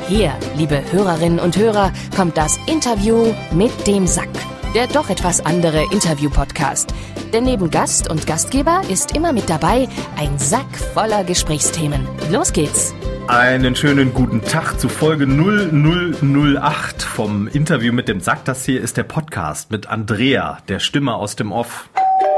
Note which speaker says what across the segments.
Speaker 1: Hier, liebe Hörerinnen und Hörer, kommt das Interview mit dem Sack. Der doch etwas andere Interview-Podcast. Denn neben Gast und Gastgeber ist immer mit dabei ein Sack voller Gesprächsthemen. Los geht's!
Speaker 2: Einen schönen guten Tag zu Folge 0008 vom Interview mit dem Sack. Das hier ist der Podcast mit Andrea, der Stimme aus dem Off.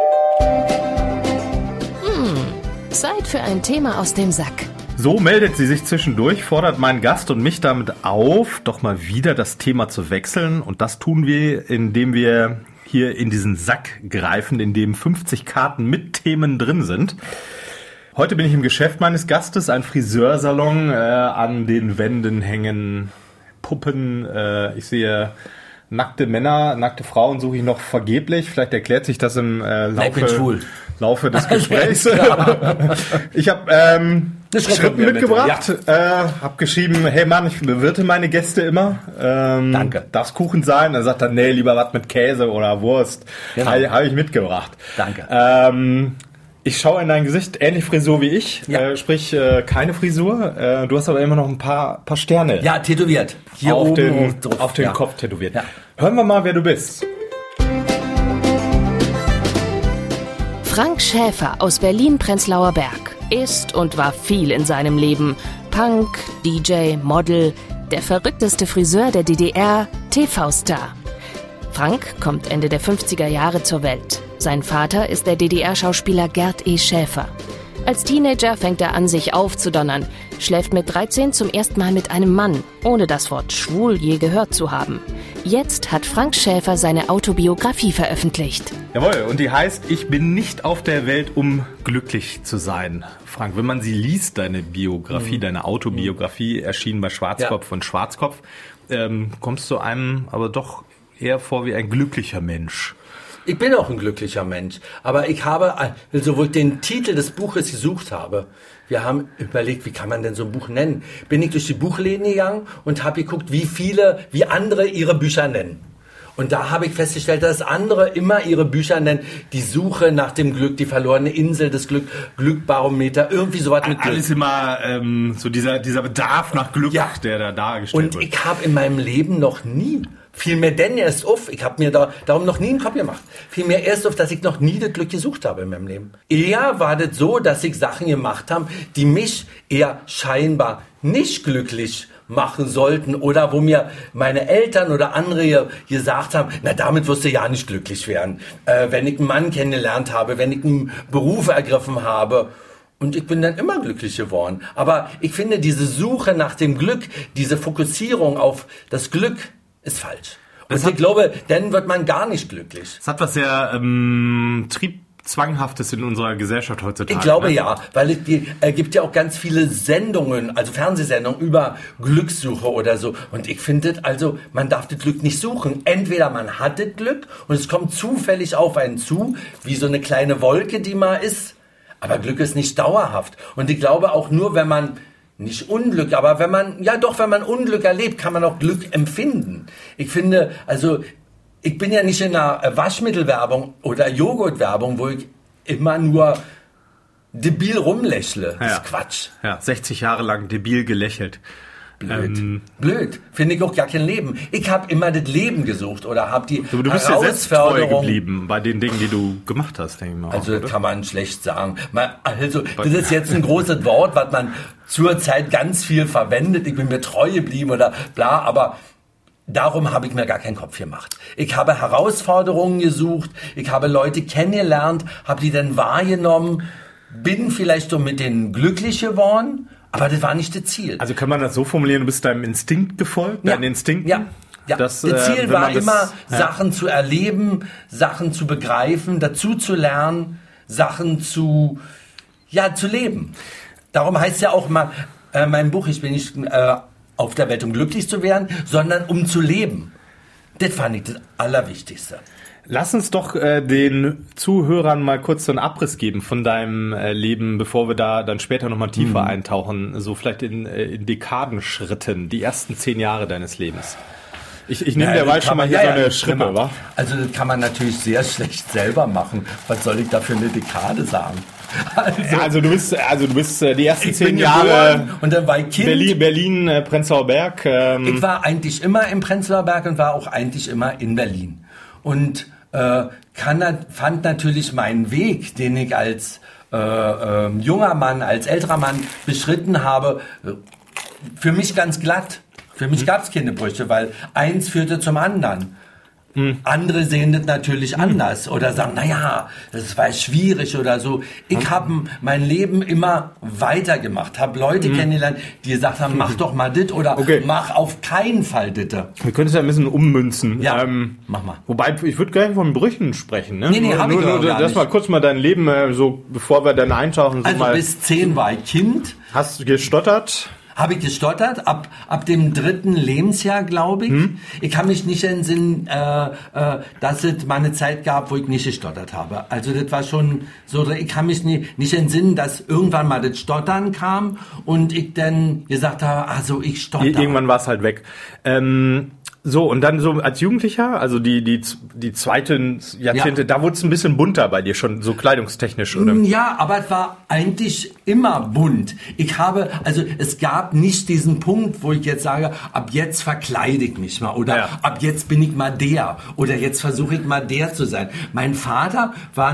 Speaker 1: Zeit für ein Thema aus dem Sack.
Speaker 2: So meldet sie sich zwischendurch, fordert meinen Gast und mich damit auf, doch mal wieder das Thema zu wechseln. Und das tun wir, indem wir hier in diesen Sack greifen, in dem 50 Karten mit Themen drin sind. Heute bin ich im Geschäft meines Gastes, ein Friseursalon. An den Wänden hängen Puppen. Ich sehe nackte Männer, nackte Frauen suche ich noch vergeblich. Vielleicht erklärt sich das im Laufe des Gesprächs. Ich habe Schrippen mitgebracht, habe geschrieben, hey Mann, ich bewirte meine Gäste immer.
Speaker 3: Danke.
Speaker 2: Darf's Kuchen sein? Dann sagt er, nee, lieber was mit Käse oder Wurst. Genau. Habe ich mitgebracht.
Speaker 3: Danke.
Speaker 2: Ich schaue in dein Gesicht, ähnlich Frisur wie ich, sprich keine Frisur. Du hast aber immer noch ein paar Sterne.
Speaker 3: Ja, tätowiert.
Speaker 2: Hier auf oben auf den Kopf tätowiert. Ja. Hören wir mal, wer du bist.
Speaker 1: Frank Schäfer aus Berlin-Prenzlauer Berg ist und war viel in seinem Leben. Punk, DJ, Model, der verrückteste Friseur der DDR, TV-Star. Frank kommt Ende der 50er Jahre zur Welt. Sein Vater ist der DDR-Schauspieler Gerd E. Schäfer. Als Teenager fängt er an, sich aufzudonnern, schläft mit 13 zum ersten Mal mit einem Mann, ohne das Wort schwul je gehört zu haben. Jetzt hat Frank Schäfer seine Autobiografie veröffentlicht.
Speaker 2: Jawohl, und die heißt, ich bin nicht auf der Welt, um glücklich zu sein. Frank, wenn man sie liest, deine Biografie, deine Autobiografie, erschienen bei Schwarzkopf und Schwarzkopf, kommst du einem aber doch eher vor wie ein glücklicher Mensch.
Speaker 3: Ich bin auch ein glücklicher Mensch, aber ich habe, sowohl den Titel des Buches gesucht habe. Wir haben überlegt, wie kann man denn so ein Buch nennen? Bin ich durch die Buchläden gegangen und habe geguckt, wie andere ihre Bücher nennen. Und da habe ich festgestellt, dass andere immer ihre Bücher nennen, die Suche nach dem Glück, die verlorene Insel des Glückbarometer, irgendwie sowas mit Glück.
Speaker 2: Alles immer so dieser Bedarf nach Glück, der da dargestellt wird.
Speaker 3: Und ich habe in meinem Leben noch nie, vielmehr denn erst auf, ich habe mir darum noch nie einen Kopf gemacht, vielmehr erst auf, dass ich noch nie das Glück gesucht habe in meinem Leben. Eher war das so, dass ich Sachen gemacht habe, die mich eher scheinbar nicht glücklich machen sollten oder wo mir meine Eltern oder andere gesagt haben, na damit wirst du ja nicht glücklich werden. Wenn ich einen Mann kennengelernt habe, wenn ich einen Beruf ergriffen habe. Und ich bin dann immer glücklich geworden. Aber ich finde, diese Suche nach dem Glück, diese Fokussierung auf das Glück ist falsch. Und ich glaube, dann wird man gar nicht glücklich.
Speaker 2: Es hat was sehr Zwanghaftes in unserer Gesellschaft heutzutage.
Speaker 3: Ich glaube ja, weil es gibt ja auch ganz viele Sendungen, also Fernsehsendungen über Glückssuche oder so. Und ich finde, also man darf das Glück nicht suchen. Entweder man hat das Glück und es kommt zufällig auf einen zu, wie so eine kleine Wolke, die mal ist. Aber Glück ist nicht dauerhaft. Und ich glaube auch nur, wenn man nicht Unglück, aber wenn man Unglück erlebt, kann man auch Glück empfinden. Ich finde, also ich bin ja nicht in einer Waschmittelwerbung oder Joghurtwerbung, wo ich immer nur debil rumlächle. Das ist Quatsch.
Speaker 2: Ja, 60 Jahre lang debil gelächelt.
Speaker 3: Blöd. Finde ich auch gar kein Leben. Ich habe immer das Leben gesucht oder habe die
Speaker 2: Du bist ja selbst treu geblieben bei den Dingen, die du gemacht hast, denke ich mal.
Speaker 3: Also kann man schlecht sagen. Also das ist jetzt ein großes Wort, was man zurzeit ganz viel verwendet. Ich bin mir treu geblieben oder bla, aber darum habe ich mir gar keinen Kopf gemacht. Ich habe Herausforderungen gesucht, ich habe Leute kennengelernt, habe die dann wahrgenommen, bin vielleicht so mit denen glücklich geworden, aber das war nicht das Ziel.
Speaker 2: Also kann man das so formulieren, du bist deinem Instinkt gefolgt, deinen Instinkten?
Speaker 3: Ja. Das Ziel war immer, Sachen zu erleben, Sachen zu begreifen, dazu zu lernen, Sachen zu leben. Darum heißt ja auch mal, mein Buch, ich bin nicht auf der Welt, um glücklich zu werden, sondern um zu leben. Das fand ich das Allerwichtigste.
Speaker 2: Lass uns doch den Zuhörern mal kurz so einen Abriss geben von deinem Leben, bevor wir da dann später nochmal tiefer eintauchen. So vielleicht in Dekadenschritten, die ersten 10 Jahre deines Lebens. Ich nehme derweil schon mal hier so eine Schrippe, wa?
Speaker 3: Also das kann man natürlich sehr schlecht selber machen. Was soll ich da für eine Dekade sagen?
Speaker 2: Also du bist die ersten 10 Jahre
Speaker 3: und dann war ich Kind.
Speaker 2: Berlin, Prenzlauer Berg.
Speaker 3: Ich war eigentlich immer im Prenzlauer Berg und war auch eigentlich immer in Berlin. Und fand natürlich meinen Weg, den ich als junger Mann, als älterer Mann beschritten habe, für mich ganz glatt. Für mich gab es keine Brüche, weil eins führte zum anderen. Andere sehen das natürlich anders oder sagen, naja, das war schwierig oder so. Ich habe mein Leben immer weitergemacht, habe Leute kennengelernt, die gesagt haben, mach doch mal das oder mach auf keinen Fall das.
Speaker 2: Wir können es ja ein bisschen ummünzen.
Speaker 3: Ja, mach mal.
Speaker 2: Wobei, ich würde gerne von Brüchen sprechen. Ne?
Speaker 3: Nee, habe ich gar nicht.
Speaker 2: Lass mal kurz mal dein Leben, so bevor wir dann eintauchen. So
Speaker 3: also
Speaker 2: mal,
Speaker 3: bis 10 war ich Kind.
Speaker 2: Hast du gestottert?
Speaker 3: Habe ich gestottert, ab dem 3. Lebensjahr, glaube ich. Ich kann mich nicht entsinnen, dass es mal eine Zeit gab, wo ich nicht gestottert habe. Also das war schon so, ich kann mich nicht entsinnen, dass irgendwann mal das Stottern kam und ich dann gesagt habe, also ich stotter.
Speaker 2: Irgendwann war es halt weg. So, und dann so als Jugendlicher, also die zweiten Jahrzehnte, da wurde es ein bisschen bunter bei dir schon, so kleidungstechnisch, oder?
Speaker 3: Ja, aber es war eigentlich immer bunt. Es gab nicht diesen Punkt, wo ich jetzt sage, ab jetzt verkleide ich mich mal oder ab jetzt bin ich mal der oder jetzt versuche ich mal der zu sein. Mein Vater war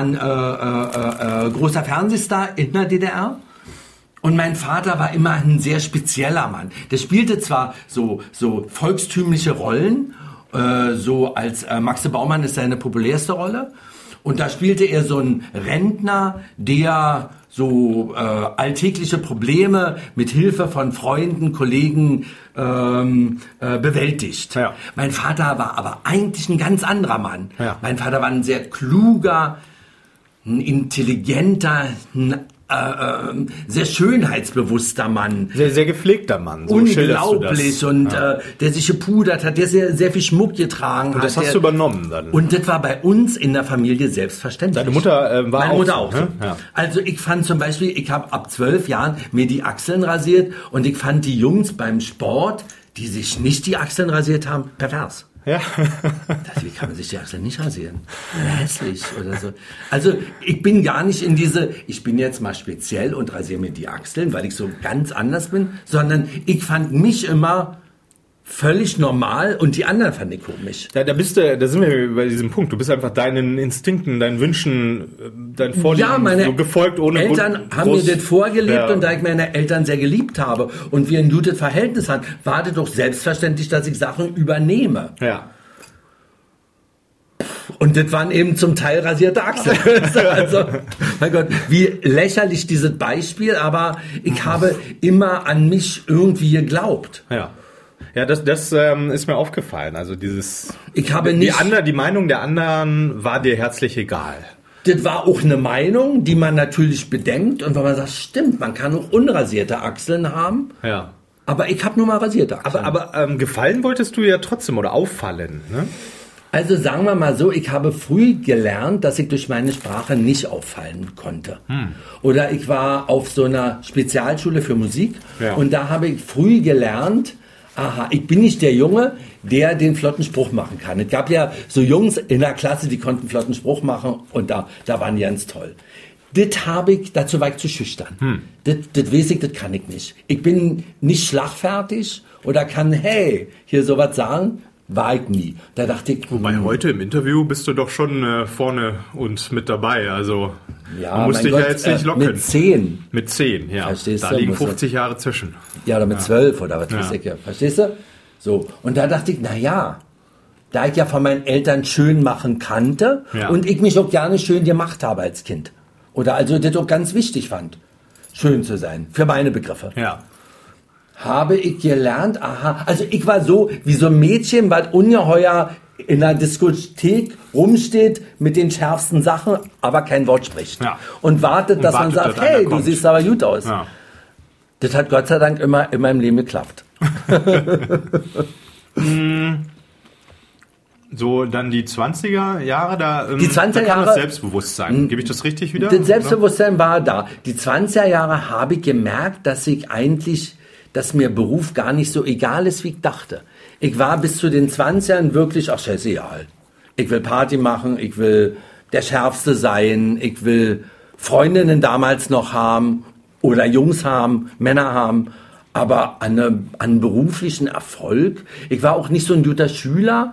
Speaker 3: ein großer Fernsehstar in der DDR. Und mein Vater war immer ein sehr spezieller Mann. Der spielte zwar so volkstümliche Rollen, so als Maxe Baumann ist seine populärste Rolle. Und da spielte er so einen Rentner, der so alltägliche Probleme mit Hilfe von Freunden, Kollegen bewältigt. Ja. Mein Vater war aber eigentlich ein ganz anderer Mann. Ja. Mein Vater war ein sehr kluger, ein intelligenter, sehr schönheitsbewusster Mann.
Speaker 2: Sehr, sehr gepflegter Mann. So
Speaker 3: unglaublich. Und der sich gepudert hat, der sehr, sehr viel Schmuck getragen hat.
Speaker 2: Und das hast du übernommen dann?
Speaker 3: Und das war bei uns in der Familie selbstverständlich.
Speaker 2: Deine Mutter war
Speaker 3: Meine
Speaker 2: auch
Speaker 3: Mutter
Speaker 2: so,
Speaker 3: auch so.
Speaker 2: Ne? Ja.
Speaker 3: Also ich fand zum Beispiel, ich habe ab 12 Jahren mir die Achseln rasiert und ich fand die Jungs beim Sport, die sich nicht die Achseln rasiert haben, pervers.
Speaker 2: Ja.
Speaker 3: Wie kann man sich die Achseln nicht rasieren? Hässlich oder so. Also ich bin gar nicht in ich bin jetzt mal speziell und rasiere mir die Achseln, weil ich so ganz anders bin, sondern ich fand mich immer völlig normal und die anderen fand ich komisch.
Speaker 2: Da sind wir bei diesem Punkt. Du bist einfach deinen Instinkten, deinen Wünschen, deinen Vorlieben so gefolgt, ohne
Speaker 3: Eltern haben mir das vorgelebt und da ich meine Eltern sehr geliebt habe und wir ein gutes Verhältnis hatten, war das doch selbstverständlich, dass ich Sachen übernehme.
Speaker 2: Ja.
Speaker 3: Und das waren eben zum Teil rasierte Achseln. Also, mein Gott, wie lächerlich dieses Beispiel, aber ich habe immer an mich irgendwie geglaubt.
Speaker 2: Ja. Ja, das ist mir aufgefallen. Also die Meinung der anderen war dir herzlich egal.
Speaker 3: Das war auch eine Meinung, die man natürlich bedenkt und wenn man sagt, stimmt, man kann auch unrasierte Achseln haben.
Speaker 2: Ja.
Speaker 3: Aber ich habe nur mal rasierte Achseln.
Speaker 2: Aber gefallen wolltest du ja trotzdem oder auffallen, ne?
Speaker 3: Also sagen wir mal so, ich habe früh gelernt, dass ich durch meine Sprache nicht auffallen konnte. Oder ich war auf so einer Spezialschule für Musik und da habe ich früh gelernt, ich bin nicht der Junge, der den flotten Spruch machen kann. Es gab ja so Jungs in der Klasse, die konnten flotten Spruch machen und da waren die ganz toll. Dazu war ich zu schüchtern. Das weiß ich, das kann ich nicht. Ich bin nicht schlagfertig oder kann, hier sowas sagen. War ich nie. Da dachte ich...
Speaker 2: Wobei heute im Interview bist du doch schon vorne und mit dabei. Also man muss dich ja jetzt nicht locken.
Speaker 3: Mit 10.
Speaker 2: Mit 10, ja.
Speaker 3: Verstehst
Speaker 2: da
Speaker 3: du?
Speaker 2: liegen 50 Jahre zwischen.
Speaker 3: Ja, oder mit 12 oder was weiß ich ja. Verstehst du? So. Und da dachte ich, da ich ja von meinen Eltern schön machen kannte und ich mich auch gerne schön gemacht habe als Kind. Oder also das auch ganz wichtig fand, schön zu sein. Für meine Begriffe.
Speaker 2: Ja.
Speaker 3: Habe ich gelernt, also ich war so wie so ein Mädchen, was ungeheuer in der Diskothek rumsteht mit den schärfsten Sachen, aber kein Wort spricht. Ja. Und wartet, dass man sagt, hey, du siehst aber gut aus. Ja. Das hat Gott sei Dank immer in meinem Leben geklappt.
Speaker 2: So, dann die 20er Jahre,
Speaker 3: die 20er
Speaker 2: kam das Selbstbewusstsein. Gebe ich das richtig wieder?
Speaker 3: Das Selbstbewusstsein war da. Die 20er Jahre habe ich gemerkt, dass mir Beruf gar nicht so egal ist, wie ich dachte. Ich war bis zu den 20ern wirklich, ach scheißegal. Ich will Party machen, ich will der Schärfste sein, ich will Freundinnen damals noch haben oder Jungs haben, Männer haben, aber an beruflichen Erfolg, ich war auch nicht so ein guter Schüler,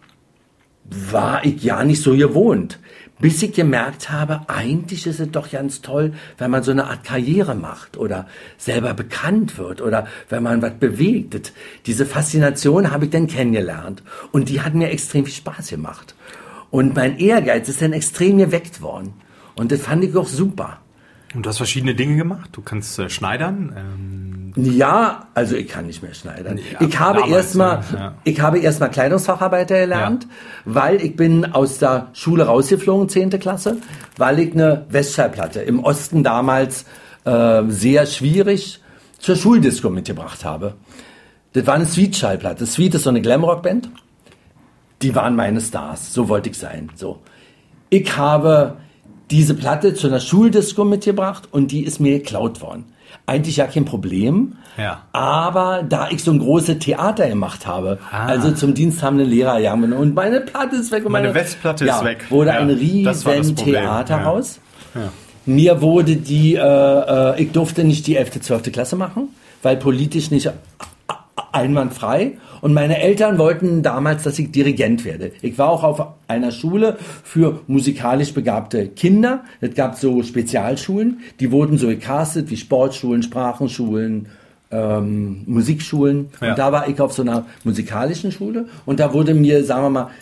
Speaker 3: war ich ja nicht so gewohnt. Bis ich gemerkt habe, eigentlich ist es doch ganz toll, wenn man so eine Art Karriere macht oder selber bekannt wird oder wenn man was bewegt. Diese Faszination habe ich dann kennengelernt und die hat mir extrem viel Spaß gemacht. Und mein Ehrgeiz ist dann extrem geweckt worden und das fand ich auch super.
Speaker 2: Und du hast verschiedene Dinge gemacht. Du kannst schneidern.
Speaker 3: Ja, also ich kann nicht mehr schneidern.
Speaker 2: Ja,
Speaker 3: ich habe erstmal Kleidungsfacharbeiter gelernt, weil ich bin aus der Schule rausgeflogen, 10. Klasse, weil ich eine Westschallplatte im Osten damals sehr schwierig zur Schuldisco mitgebracht habe. Das war eine Sweet-Schallplatte. Sweet ist so eine Glamrock-Band. Die waren meine Stars. So wollte ich sein. So. Ich habe diese Platte zu einer Schuldisco mitgebracht und die ist mir geklaut worden. Eigentlich ja kein Problem, aber da ich so ein großes Theater gemacht habe, also zum diensthabenden Lehrer, und meine Platte ist weg. Und
Speaker 2: meine Westplatte ist weg.
Speaker 3: Wurde ein riesen Theaterhaus. Ja. Mir wurde ich durfte nicht die 11., 12. Klasse machen, weil politisch nicht einwandfrei. Und meine Eltern wollten damals, dass ich Dirigent werde. Ich war auch auf einer Schule für musikalisch begabte Kinder. Es gab so Spezialschulen, die wurden so gecastet wie Sportschulen, Sprachenschulen, Musikschulen. Ja. Und da war ich auf so einer musikalischen Schule. Und da wurde mir, sondern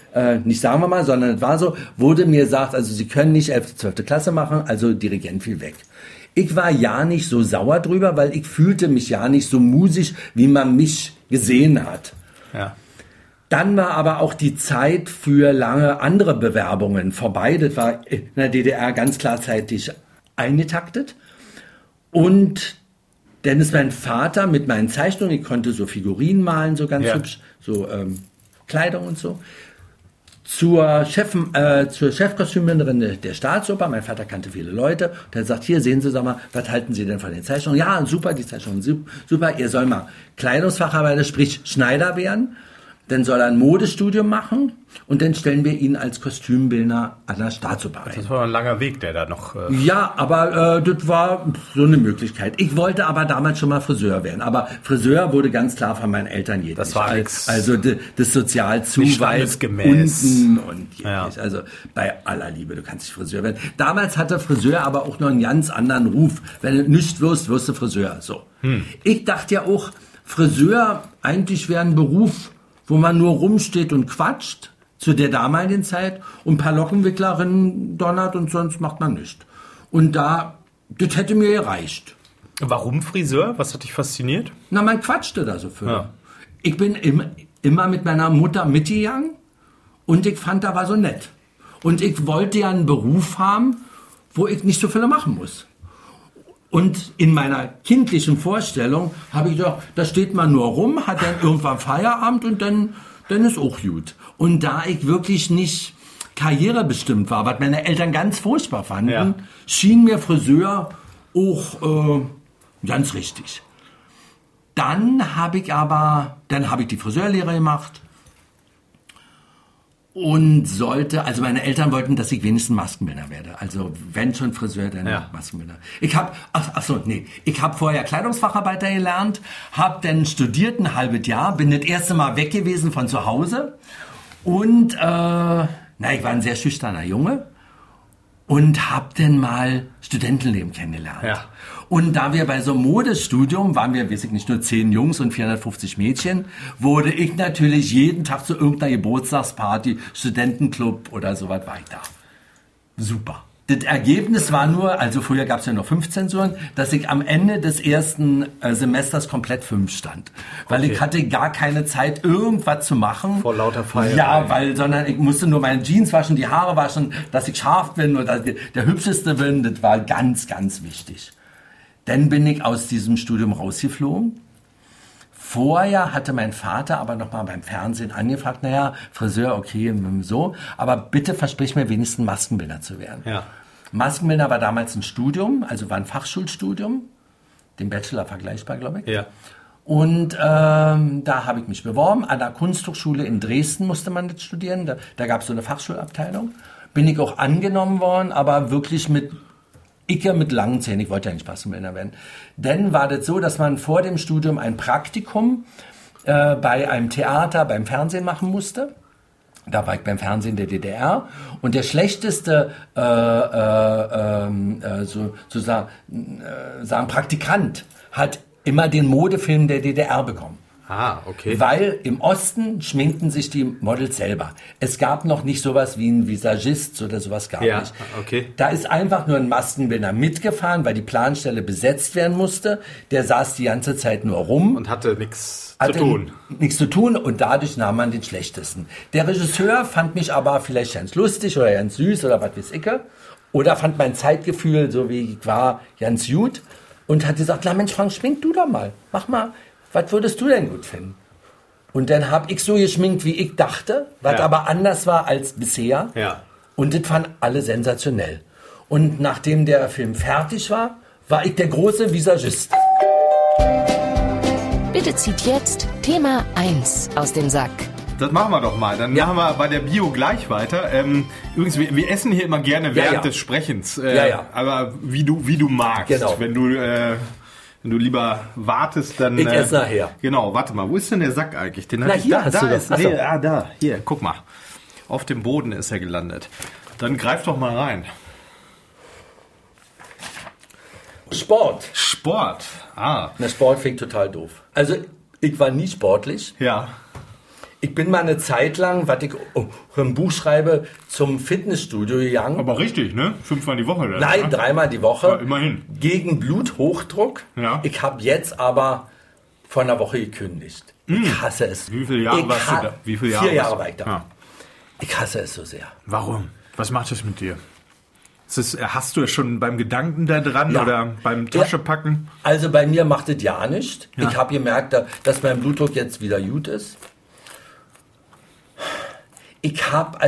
Speaker 3: es war so, wurde mir gesagt, also Sie können nicht 11., 12. Klasse machen, also Dirigent fiel weg. Ich war ja nicht so sauer drüber, weil ich fühlte mich ja nicht so musisch, wie man mich gesehen hat.
Speaker 2: Ja.
Speaker 3: Dann war aber auch die Zeit für lange andere Bewerbungen vorbei. Das war in der DDR ganz klar zeitlich eingetaktet. Und dann ist mein Vater mit meinen Zeichnungen, ich konnte so Figurinen malen, so ganz hübsch, so Kleidung und so, zur Chefkostümerin der Staatsoper. Mein Vater kannte viele Leute. Der sagt, hier, sehen Sie, sag mal, was halten Sie denn von den Zeichnungen? Ja, super, die Zeichnungen sind super. Ihr soll mal Kleidungsfacharbeiter, sprich Schneider werden. Dann soll er ein Modestudium machen und dann stellen wir ihn als Kostümbildner an der Staatsoper ein.
Speaker 2: Das war ein langer Weg, der da noch...
Speaker 3: Ja, aber das war so eine Möglichkeit. Ich wollte aber damals schon mal Friseur werden. Aber Friseur wurde ganz klar von meinen Eltern jedes.
Speaker 2: Das war
Speaker 3: also das sozial zu weit unten und jedes. Also bei aller Liebe, du kannst nicht Friseur werden. Damals hatte Friseur aber auch noch einen ganz anderen Ruf. Wenn du nicht wirst, wirst du Friseur. So. Ich dachte ja auch, Friseur eigentlich wäre ein Beruf, wo man nur rumsteht und quatscht, zu der damaligen Zeit, und ein paar Lockenwicklerinnen donnert und sonst macht man nichts. Und das hätte mir gereicht.
Speaker 2: Warum Friseur? Was hat dich fasziniert?
Speaker 3: Na, man quatschte da so viel. Ja. Ich bin immer mit meiner Mutter mitgegangen und ich fand, da war so nett. Und ich wollte ja einen Beruf haben, wo ich nicht so viel machen muss. Und in meiner kindlichen Vorstellung habe ich gedacht, da steht man nur rum, hat dann irgendwann Feierabend und dann ist auch gut. Und da ich wirklich nicht karrierebestimmt war, was meine Eltern ganz furchtbar fanden, schien mir Friseur auch ganz richtig. Dann habe ich die Friseurlehre gemacht und also meine Eltern wollten, dass ich wenigstens Maskenbildner werde. Also wenn schon Friseur, dann Maskenbildner. Ich habe vorher Kleidungsfacharbeiter gelernt, habe dann studiert ein halbes Jahr, bin das erste Mal weg gewesen von zu Hause und ich war ein sehr schüchterner Junge und habe dann mal Studentenleben kennengelernt. Ja. Und da wir bei so einem Modestudium waren wir, weiß ich nicht, nur 10 Jungs und 450 Mädchen, wurde ich natürlich jeden Tag zu irgendeiner Geburtstagsparty, Studentenclub oder sowas war ich da. Super. Das Ergebnis war nur, also früher gab es ja noch 5 Zensuren, dass ich am Ende des ersten Semesters komplett 5 stand. Weil ich hatte gar keine Zeit, irgendwas zu machen.
Speaker 2: Vor lauter Feier.
Speaker 3: Ja, sondern ich musste nur meine Jeans waschen, die Haare waschen, dass ich scharf bin und dass ich der Hübscheste bin. Das war ganz, ganz wichtig. Dann bin ich aus diesem Studium rausgeflogen. Vorher hatte mein Vater aber noch mal beim Fernsehen angefragt, Friseur, okay, so, aber bitte versprich mir wenigstens Maskenbildner zu werden. Ja. Maskenbildner war damals ein Studium, also war ein Fachschulstudium, dem Bachelor vergleichbar, glaube ich. Ja. Und da habe ich mich beworben. An der Kunsthochschule in Dresden musste man das studieren. Da gab es so eine Fachschulabteilung. Bin ich auch angenommen worden, aber wirklich mit langen Zähnen. Ich wollte ja nicht Passenbildner werden. Denn war das so, dass man vor dem Studium ein Praktikum bei einem Theater, beim Fernsehen machen musste. Da war ich beim Fernsehen der DDR. Und der schlechteste Praktikant hat immer den Modefilm der DDR bekommen.
Speaker 2: Ah, okay.
Speaker 3: Weil im Osten schminkten sich die Models selber. Es gab noch nicht sowas wie ein Visagist oder sowas gar nicht.
Speaker 2: Okay.
Speaker 3: Da ist einfach nur ein Maskenbildner mitgefahren, weil die Planstelle besetzt werden musste. Der saß die ganze Zeit nur rum.
Speaker 2: Und hatte nichts zu
Speaker 3: tun und dadurch nahm man den Schlechtesten. Der Regisseur fand mich aber vielleicht ganz lustig oder ganz süß oder was weiß ich. Oder fand mein Zeitgefühl, so wie ich war, ganz gut. Und hat gesagt, na Mensch, Frank, schmink du doch mal. Mach mal. Was würdest du denn gut finden? Und dann habe ich so geschminkt, wie ich dachte, was aber anders war als bisher.
Speaker 2: Ja.
Speaker 3: Und das fanden alle sensationell. Und nachdem der Film fertig war, war ich der große Visagist.
Speaker 1: Bitte zieht jetzt Thema 1 aus dem Sack.
Speaker 2: Das machen wir doch mal. Dann machen wir bei der Bio gleich weiter. Übrigens, wir essen hier immer gerne während des Sprechens. Aber wie du magst.
Speaker 3: Genau.
Speaker 2: Wenn du lieber wartest, dann...
Speaker 3: Ich esse nachher.
Speaker 2: Genau, warte mal. Wo ist denn der Sack eigentlich? Den
Speaker 3: Na, hier hast du
Speaker 2: ist,
Speaker 3: das.
Speaker 2: da. Hier, guck mal. Auf dem Boden ist er gelandet. Dann greif doch mal rein.
Speaker 3: Sport.
Speaker 2: Na,
Speaker 3: Sport finde ich total doof. Also, ich war nie sportlich.
Speaker 2: Ja.
Speaker 3: Ich bin mal eine Zeit lang, was ich ein Buch schreibe, zum Fitnessstudio gegangen.
Speaker 2: Aber richtig, ne? 5-mal die Woche. Oder?
Speaker 3: Nein, 3-mal die Woche.
Speaker 2: Ja, immerhin.
Speaker 3: Gegen Bluthochdruck.
Speaker 2: Ja.
Speaker 3: Ich habe jetzt aber vor einer Woche gekündigt. Ich hasse es.
Speaker 2: Wie viele Jahre warst du da?
Speaker 3: 4 Jahre war ich da.
Speaker 2: Ja.
Speaker 3: Ich hasse es so sehr.
Speaker 2: Warum? Was macht das mit dir? Hast du es schon beim Gedanken da dran oder beim Taschepacken?
Speaker 3: Also bei mir macht es ja nichts.
Speaker 2: Ja.
Speaker 3: Ich habe gemerkt, dass mein Blutdruck jetzt wieder gut ist. Ich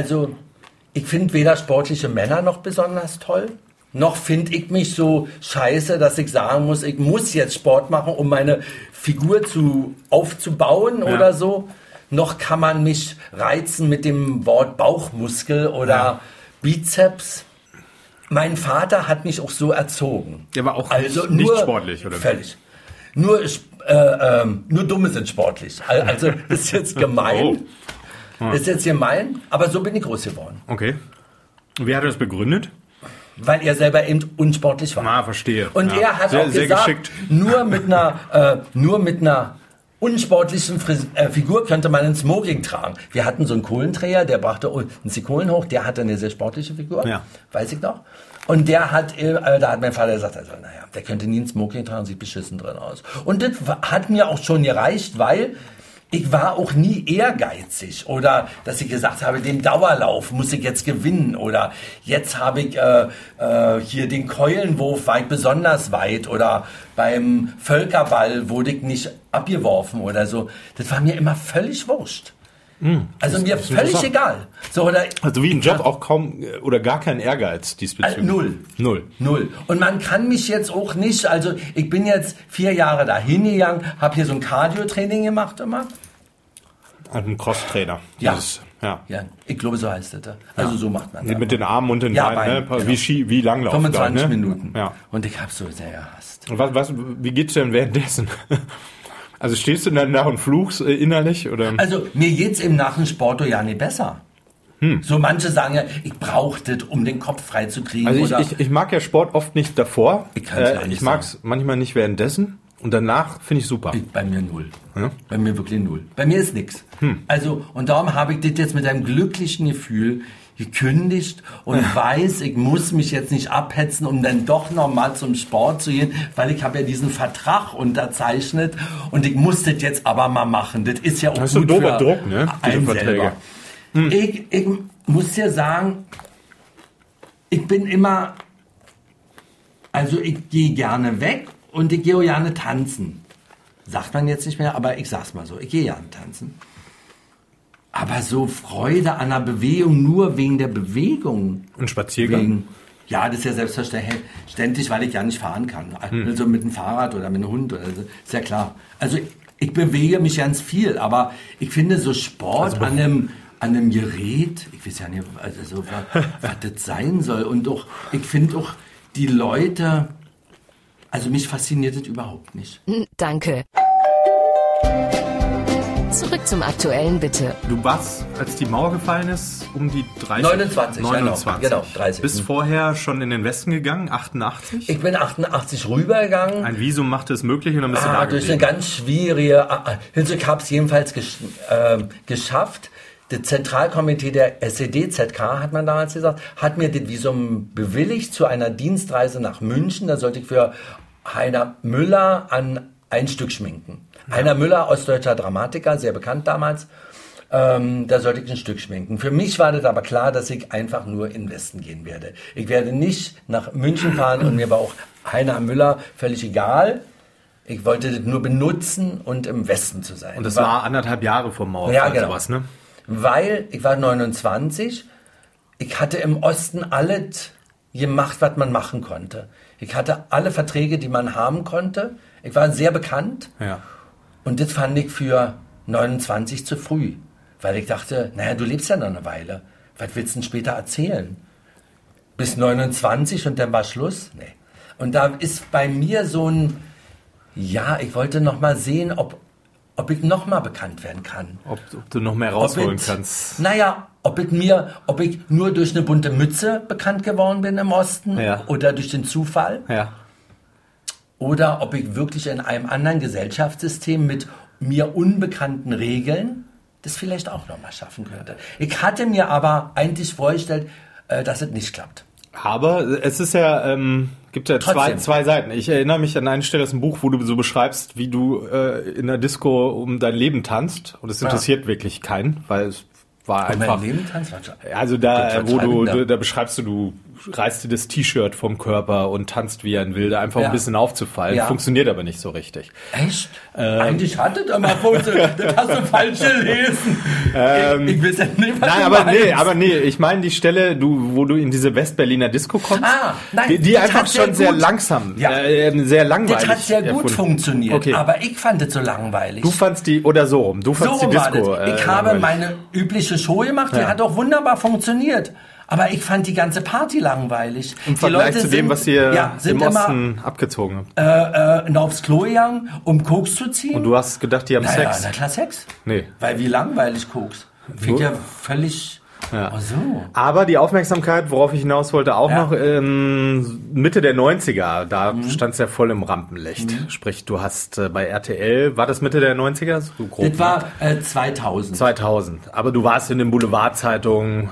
Speaker 3: finde weder sportliche Männer noch besonders toll, noch finde ich mich so scheiße, dass ich sagen muss, ich muss jetzt Sport machen, um meine Figur aufzubauen oder so. Noch kann man mich reizen mit dem Wort Bauchmuskel oder Bizeps. Mein Vater hat mich auch so erzogen.
Speaker 2: Der war auch
Speaker 3: also
Speaker 2: nicht sportlich, oder?
Speaker 3: Völlig. Nur Dumme sind sportlich. Also das ist jetzt gemein. Das ist jetzt gemein, aber so bin ich groß geworden.
Speaker 2: Okay. Und wie hat er das begründet?
Speaker 3: Weil er selber eben unsportlich war.
Speaker 2: Ah, verstehe.
Speaker 3: Und er hat auch
Speaker 2: sehr
Speaker 3: gesagt,
Speaker 2: geschickt.
Speaker 3: nur mit einer unsportlichen Figur könnte man ein Smoking tragen. Wir hatten so einen Kohlenträger, der brachte uns die Kohlen hoch, der hatte eine sehr sportliche Figur, weiß ich noch. Und da hat mein Vater gesagt, also naja, der könnte nie ein Smoking tragen, sieht beschissen drin aus. Und das hat mir auch schon gereicht, weil ich war auch nie ehrgeizig oder dass ich gesagt habe, den Dauerlauf muss ich jetzt gewinnen oder jetzt habe ich hier den Keulenwurf war ich besonders weit oder beim Völkerball wurde ich nicht abgeworfen oder so. Das war mir immer völlig wurscht. Also mir völlig egal. So,
Speaker 2: also wie im Job auch kaum oder gar kein Ehrgeiz diesbezüglich?
Speaker 3: Null. Und man kann mich jetzt auch nicht, also ich bin jetzt 4 Jahre dahin gegangen, habe hier so ein Cardio-Training gemacht immer.
Speaker 2: Ein Cross-Trainer.
Speaker 3: Ja, ich glaube, so heißt das. Also so macht man das.
Speaker 2: Mit den Armen und den Beinen,
Speaker 3: genau.
Speaker 2: Wie Langlauf.
Speaker 3: 25 Minuten.
Speaker 2: Ja.
Speaker 3: Und ich habe so sehr gehasst.
Speaker 2: Und wie geht's denn währenddessen? Also stehst du dann da und fluchst innerlich? Oder?
Speaker 3: Also mir geht's im nach dem Sport ja nicht besser. So manche sagen ja, ich brauche das, um den Kopf frei zu kriegen.
Speaker 2: Also ich mag ja Sport oft nicht davor.
Speaker 3: Ich
Speaker 2: mag es manchmal nicht währenddessen. Und danach finde ich super.
Speaker 3: Bei mir 0.
Speaker 2: Ja?
Speaker 3: Bei mir wirklich 0. Bei mir ist nichts. Also, und darum habe ich das jetzt mit einem glücklichen Gefühl gekündigt und weiß, ich muss mich jetzt nicht abhetzen, um dann doch nochmal zum Sport zu gehen, weil ich habe ja diesen Vertrag unterzeichnet und ich muss das jetzt aber mal machen. Das ist ja auch
Speaker 2: das
Speaker 3: gut
Speaker 2: ist
Speaker 3: für
Speaker 2: Druck, ne?
Speaker 3: einen selber. Ich muss dir sagen, ich bin immer, also ich gehe gerne weg und ich gehe gerne tanzen. Sagt man jetzt nicht mehr, aber ich sag's mal so, ich gehe gerne tanzen. Aber so Freude an der Bewegung, nur wegen der Bewegung.
Speaker 2: Und Spaziergang?
Speaker 3: Ja, das ist ja selbstverständlich, weil ich ja nicht fahren kann. Also mit dem Fahrrad oder mit dem Hund oder so, ist ja klar. Also ich bewege mich ganz viel, aber ich finde so Sport an einem Gerät, ich weiß ja nicht, also was das sein soll. Und auch, ich finde auch die Leute, also mich fasziniert das überhaupt nicht.
Speaker 1: Danke. Zurück zum Aktuellen, bitte.
Speaker 2: Du warst, als die Mauer gefallen ist, um die 30?
Speaker 3: 29. Genau, 30.
Speaker 2: Bist vorher schon in den Westen gegangen, 88?
Speaker 3: Ich bin 88 rübergegangen.
Speaker 2: Ein Visum machte es möglich und dann bist du da
Speaker 3: durch
Speaker 2: geblieben.
Speaker 3: eine ganz schwierige, ich habe es jedenfalls geschafft. Das Zentralkomitee der SED-ZK, hat man damals gesagt, hat mir das Visum bewilligt zu einer Dienstreise nach München. Da sollte ich für Heiner Müller an ein Stück schminken. Ja. Heiner Müller, ostdeutscher Dramatiker, sehr bekannt damals. Da sollte ich ein Stück schminken. Für mich war das aber klar, dass ich einfach nur in den Westen gehen werde. Ich werde nicht nach München fahren und mir war auch Heiner Müller völlig egal. Ich wollte das nur benutzen und im Westen zu sein.
Speaker 2: Und das war 1,5 Jahre vor Mauerfall,
Speaker 3: ja, genau.
Speaker 2: Sowas, ne?
Speaker 3: Weil ich war 29, ich hatte im Osten alles gemacht, was man machen konnte. Ich hatte alle Verträge, die man haben konnte. Ich war sehr bekannt.
Speaker 2: Ja.
Speaker 3: Und das fand ich für 29 zu früh. Weil ich dachte, naja, du lebst ja noch eine Weile. Was willst du denn später erzählen? Bis 29 und dann war Schluss? Nee. Und da ist bei mir so ein, ja, ich wollte noch mal sehen, ob ich noch mal bekannt werden kann.
Speaker 2: Ob du noch mehr rausholen kannst.
Speaker 3: Naja, ob ich nur durch eine bunte Mütze bekannt geworden bin im Osten oder durch den Zufall.
Speaker 2: Ja.
Speaker 3: Oder ob ich wirklich in einem anderen Gesellschaftssystem mit mir unbekannten Regeln das vielleicht auch noch mal schaffen könnte. Ich hatte mir aber eigentlich vorgestellt, dass es nicht klappt.
Speaker 2: Aber es ist ja, gibt ja zwei Seiten. Ich erinnere mich an eine Stelle aus dem Buch, wo du so beschreibst, wie du in der Disco um dein Leben tanzt. Und es interessiert wirklich keinen, weil es war einfach...
Speaker 3: Mein Leben tanzt?
Speaker 2: Also da, da beschreibst du reißt dir das T-Shirt vom Körper und tanzt wie ein Wilder, einfach ein bisschen aufzufallen. Ja. Funktioniert aber nicht so richtig.
Speaker 3: Echt? Eigentlich hatte das mal funktioniert. Das hast du falsch gelesen. Ich weiß ja nicht, was
Speaker 2: aber ich meine die Stelle, wo du in diese Westberliner Disco kommst,
Speaker 3: nein,
Speaker 2: die einfach schon sehr langsam, sehr langweilig.
Speaker 3: Das hat sehr gut funktioniert, okay. Aber ich fand es so langweilig.
Speaker 2: Du fandst die Disco
Speaker 3: Ich habe meine übliche Show gemacht, die hat auch wunderbar funktioniert. Aber ich fand die ganze Party langweilig.
Speaker 2: Im Vergleich zu dem, was ihr im Osten abgezogen
Speaker 3: habt. Aufs Klo gegangen, um Koks zu ziehen.
Speaker 2: Und du hast gedacht, die haben Sex?
Speaker 3: Na klar, Sex.
Speaker 2: Nee.
Speaker 3: Weil wie langweilig Koks. Finde ja völlig...
Speaker 2: Ja. Oh so. Aber die Aufmerksamkeit, worauf ich hinaus wollte, auch noch Mitte der 90er, da stand es ja voll im Rampenlicht. Sprich, du hast bei RTL, war das Mitte der 90er? So grob,
Speaker 3: das war 2000.
Speaker 2: 2000. Aber du warst in den Boulevardzeitungen.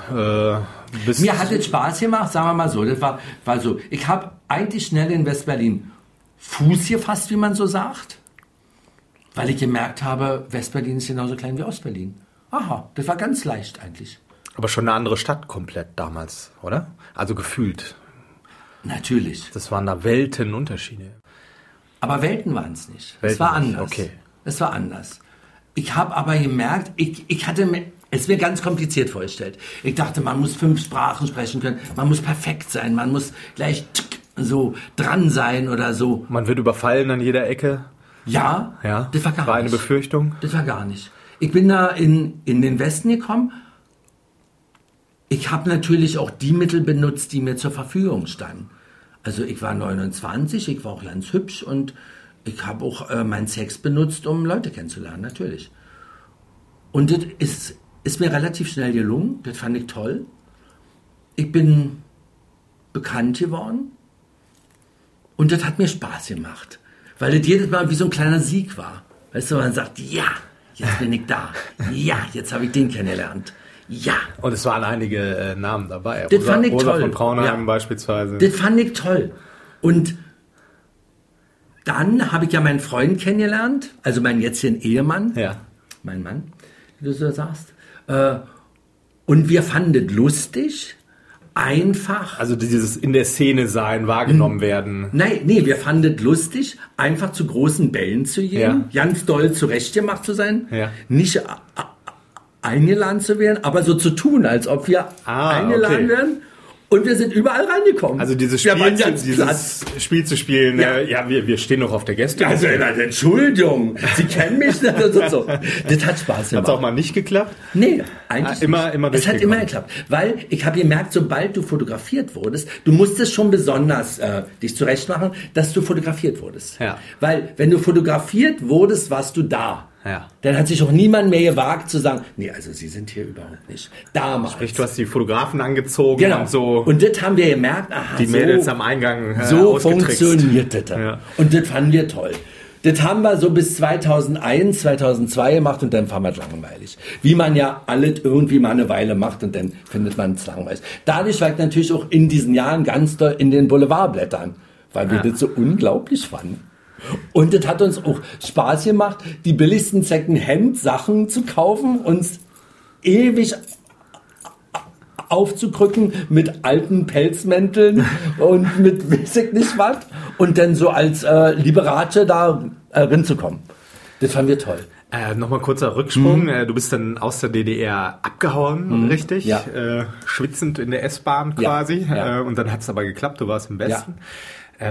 Speaker 3: Mir hat es Spaß gemacht, sagen wir mal so. Das war so. Ich habe eigentlich schnell in Westberlin Fuß gefasst, wie man so sagt. Weil ich gemerkt habe, Westberlin ist genauso klein wie Ostberlin. Aha, das war ganz leicht eigentlich.
Speaker 2: Aber schon eine andere Stadt komplett damals, oder? Also gefühlt.
Speaker 3: Natürlich.
Speaker 2: Das waren da Weltenunterschiede.
Speaker 3: Aber Welten waren es nicht. Es war anders.
Speaker 2: Okay.
Speaker 3: Es war anders. Ich habe aber gemerkt, es mir ganz kompliziert vorgestellt. Ich dachte, man muss 5 Sprachen sprechen können, man muss perfekt sein, man muss gleich so dran sein oder so.
Speaker 2: Man wird überfallen an jeder Ecke.
Speaker 3: Ja. Das war gar nicht.
Speaker 2: War eine Befürchtung?
Speaker 3: Das war gar nicht. Ich bin da in den Westen gekommen. Ich habe natürlich auch die Mittel benutzt, die mir zur Verfügung standen. Also ich war 29, ich war auch ganz hübsch und ich habe auch meinen Sex benutzt, um Leute kennenzulernen, natürlich. Und das ist mir relativ schnell gelungen, das fand ich toll. Ich bin bekannt geworden und das hat mir Spaß gemacht, weil das jedes Mal wie so ein kleiner Sieg war. Weißt du, man sagt, ja, jetzt bin ich da, ja, jetzt habe ich den kennengelernt. Ja.
Speaker 2: Und es waren einige Namen dabei.
Speaker 3: Das fand ich toll.
Speaker 2: Von Braunheim beispielsweise.
Speaker 3: Das fand ich toll. Und dann habe ich ja meinen Freund kennengelernt, also meinen jetzigen Ehemann.
Speaker 2: Ja.
Speaker 3: Mein Mann, wie du so sagst. Und wir fanden das lustig, einfach.
Speaker 2: Also dieses in der Szene sein, wahrgenommen werden.
Speaker 3: Nein, wir fanden das lustig, einfach zu großen Bällen zu gehen, ganz doll zurechtgemacht zu sein, nicht eingeladen zu werden, aber so zu tun, als ob wir eingeladen werden Und wir sind überall reingekommen.
Speaker 2: Also dieses Spiel zu spielen, wir stehen noch auf der Gäste.
Speaker 3: Also, Entschuldigung, Sie kennen mich nicht und so. Das hat Spaß gemacht.
Speaker 2: Hat es auch mal nicht geklappt?
Speaker 3: Nee, eigentlich
Speaker 2: immer
Speaker 3: nicht. Es hat immer geklappt. Weil ich habe gemerkt, sobald du fotografiert wurdest, du musstest schon besonders dich zurechtmachen, dass du fotografiert wurdest.
Speaker 2: Ja.
Speaker 3: Weil wenn du fotografiert wurdest, warst du da.
Speaker 2: Ja.
Speaker 3: Dann hat sich auch niemand mehr gewagt zu sagen, nee, also Sie sind hier überhaupt nicht. Damals.
Speaker 2: Sprich, du hast die Fotografen angezogen
Speaker 3: genau.
Speaker 2: und so.
Speaker 3: Und das haben wir gemerkt, aha,
Speaker 2: die Mädels am Eingang
Speaker 3: so funktioniert das.
Speaker 2: Ja.
Speaker 3: Und das fanden wir toll. Das haben wir so bis 2001, 2002 gemacht und dann fand man es langweilig. Wie man ja alles irgendwie mal eine Weile macht und dann findet man es langweilig. Dadurch war ich natürlich auch in diesen Jahren ganz doll in den Boulevardblättern, weil wir das so unglaublich fanden. Und das hat uns auch Spaß gemacht, die billigsten Second-Hand-Sachen zu kaufen, uns ewig aufzukrücken mit alten Pelzmänteln und mit weiß ich nicht was und dann so als Liberace da rinzukommen. Das fanden wir toll.
Speaker 2: Nochmal kurzer Rücksprung. Du bist dann aus der DDR abgehauen, richtig?
Speaker 3: Ja.
Speaker 2: Schwitzend in der S-Bahn quasi.
Speaker 3: Ja.
Speaker 2: Und dann hat es aber geklappt, du warst im Westen. Ja.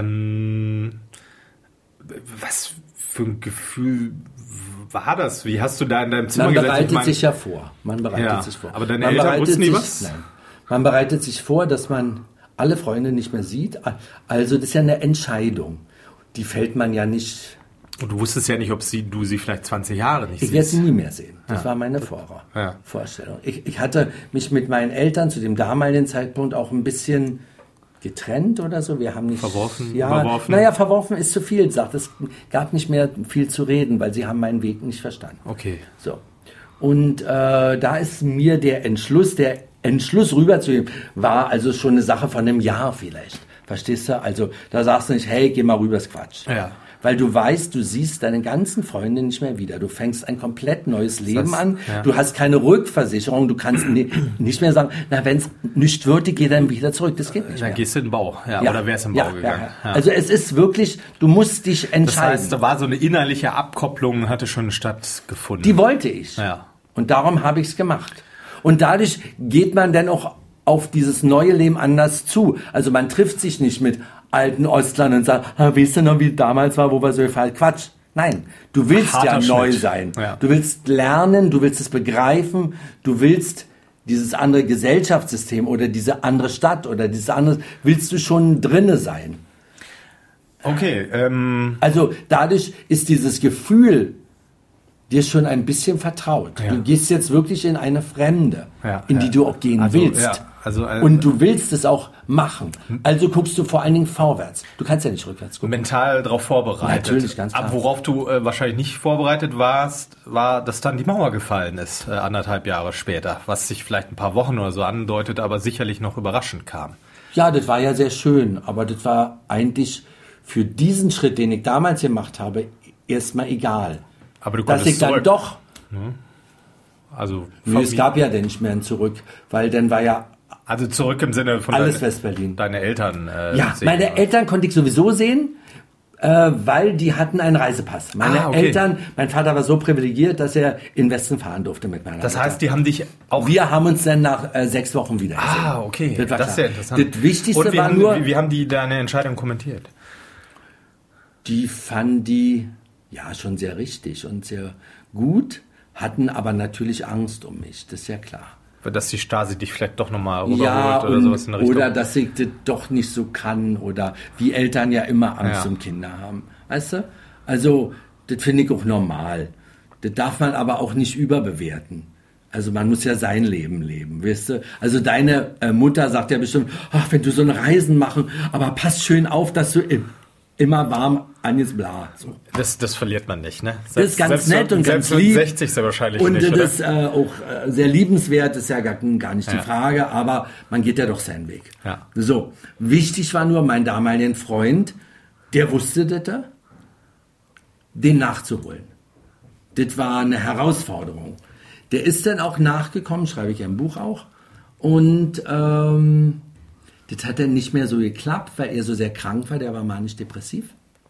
Speaker 2: Was für ein Gefühl war das? Wie hast du da in deinem Zimmer
Speaker 3: Man
Speaker 2: gesessen?
Speaker 3: bereitet sich ja vor. Man bereitet sich vor.
Speaker 2: Aber deine Eltern wussten nie was?
Speaker 3: Nein. Man bereitet sich vor, dass man alle Freunde nicht mehr sieht. Also das ist ja eine Entscheidung. Die fällt man ja nicht...
Speaker 2: Und du wusstest ja nicht, ob du sie vielleicht 20 Jahre nicht siehst.
Speaker 3: Ich werde sie nie mehr sehen. Das war meine Vorstellung. Ich hatte mich mit meinen Eltern zu dem damaligen Zeitpunkt auch ein bisschen getrennt oder so. Wir haben nicht...
Speaker 2: Verworfen?
Speaker 3: Verworfen ist zu viel gesagt. Es gab nicht mehr viel zu reden, weil sie haben meinen Weg nicht verstanden.
Speaker 2: Okay.
Speaker 3: So. Und da ist mir der Entschluss rüberzugehen, war also schon eine Sache von einem Jahr vielleicht. Verstehst du? Also da sagst du nicht, hey, geh mal rüber, ist Quatsch.
Speaker 2: Ja.
Speaker 3: Weil du weißt, du siehst deine ganzen Freunde nicht mehr wieder. Du fängst ein komplett neues Leben an. Ja. Du hast keine Rückversicherung. Du kannst nicht mehr sagen, na, wenn es nicht wird, ich gehe dann wieder zurück. Das geht nicht mehr.
Speaker 2: Dann gehst du in den Bau. Ja. Oder wärst im Bau gegangen.
Speaker 3: Ja. Also es ist wirklich, du musst dich entscheiden. Das heißt,
Speaker 2: da war so eine innerliche Abkopplung, hatte schon stattgefunden.
Speaker 3: Die wollte ich.
Speaker 2: Ja.
Speaker 3: Und darum habe ich es gemacht. Und dadurch geht man dann auch auf dieses neue Leben anders zu. Also man trifft sich nicht mit alten Ostlern und sagt, weißt du noch, wie damals war, wo wir so gefallen? Quatsch. Nein, du willst ja neu sein. Ja. Du willst lernen, du willst es begreifen, du willst dieses andere Gesellschaftssystem oder diese andere Stadt oder dieses andere, willst du schon drinne sein.
Speaker 2: Okay.
Speaker 3: Also dadurch ist dieses Gefühl dir schon ein bisschen vertraut. Ja. Du gehst jetzt wirklich in eine Fremde, in die du auch gehen willst. Ja. Und du willst es auch machen. Also guckst du vor allen Dingen vorwärts. Du kannst ja nicht rückwärts gucken.
Speaker 2: Mental darauf vorbereitet.
Speaker 3: Natürlich, ganz klar.
Speaker 2: Aber worauf du wahrscheinlich nicht vorbereitet warst, war, dass dann die Mauer gefallen ist, 1,5 Jahre später. Was sich vielleicht ein paar Wochen oder so andeutet, aber sicherlich noch überraschend kam.
Speaker 3: Ja, das war ja sehr schön. Aber das war eigentlich für diesen Schritt, den ich damals gemacht habe, erstmal egal.
Speaker 2: Aber du
Speaker 3: dass ich dann doch...
Speaker 2: Also
Speaker 3: es gab ja dann nicht mehr ein Zurück, weil dann war ja...
Speaker 2: Also zurück im Sinne von
Speaker 3: alles Westberlin.
Speaker 2: Deine Eltern
Speaker 3: ja, sehen, meine Eltern konnte ich sowieso sehen, weil die hatten einen Reisepass. Meine Eltern, mein Vater war so privilegiert, dass er in den Westen fahren durfte mit meiner Mutter.
Speaker 2: Das heißt, die haben dich auch...
Speaker 3: Wir haben uns dann nach 6 Wochen wieder gesehen.
Speaker 2: Okay.
Speaker 3: Das war
Speaker 2: das ist sehr interessant.
Speaker 3: Das Wichtigste war nur...
Speaker 2: Wie haben die deine Entscheidung kommentiert?
Speaker 3: Die fanden die ja schon sehr richtig und sehr gut, hatten aber natürlich Angst um mich, das ist ja klar.
Speaker 2: Dass die Stasi dich vielleicht doch nochmal rüberholt oder sowas in der Richtung.
Speaker 3: Oder dass ich das doch nicht so kann oder wie Eltern ja immer Angst um Kinder haben. Weißt du? Also, das finde ich auch normal. Das darf man aber auch nicht überbewerten. Also man muss ja sein Leben leben, weißt du? Also deine Mutter sagt ja bestimmt, ach, wenn du so eine Reisen machen, aber pass schön auf, dass du immer warm alles bla. So.
Speaker 2: Das verliert man nicht, ne?
Speaker 3: Das ist ganz nett und ganz lieb.
Speaker 2: 60 wahrscheinlich
Speaker 3: und
Speaker 2: nicht,
Speaker 3: das ist auch sehr liebenswert, ist ja gar nicht die Frage, aber man geht ja doch seinen Weg.
Speaker 2: Ja.
Speaker 3: So, wichtig war nur, mein damaliger Freund, der wusste das, den nachzuholen. Das war eine Herausforderung. Der ist dann auch nachgekommen, schreibe ich ja im Buch auch, und das hat dann nicht mehr so geklappt, weil er so sehr krank war, der war manisch-depressiv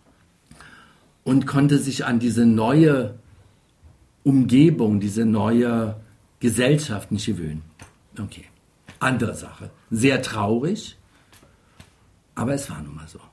Speaker 3: und konnte sich an diese neue Umgebung, diese neue Gesellschaft nicht gewöhnen. Okay. Andere Sache. Sehr traurig, aber es war nun mal so.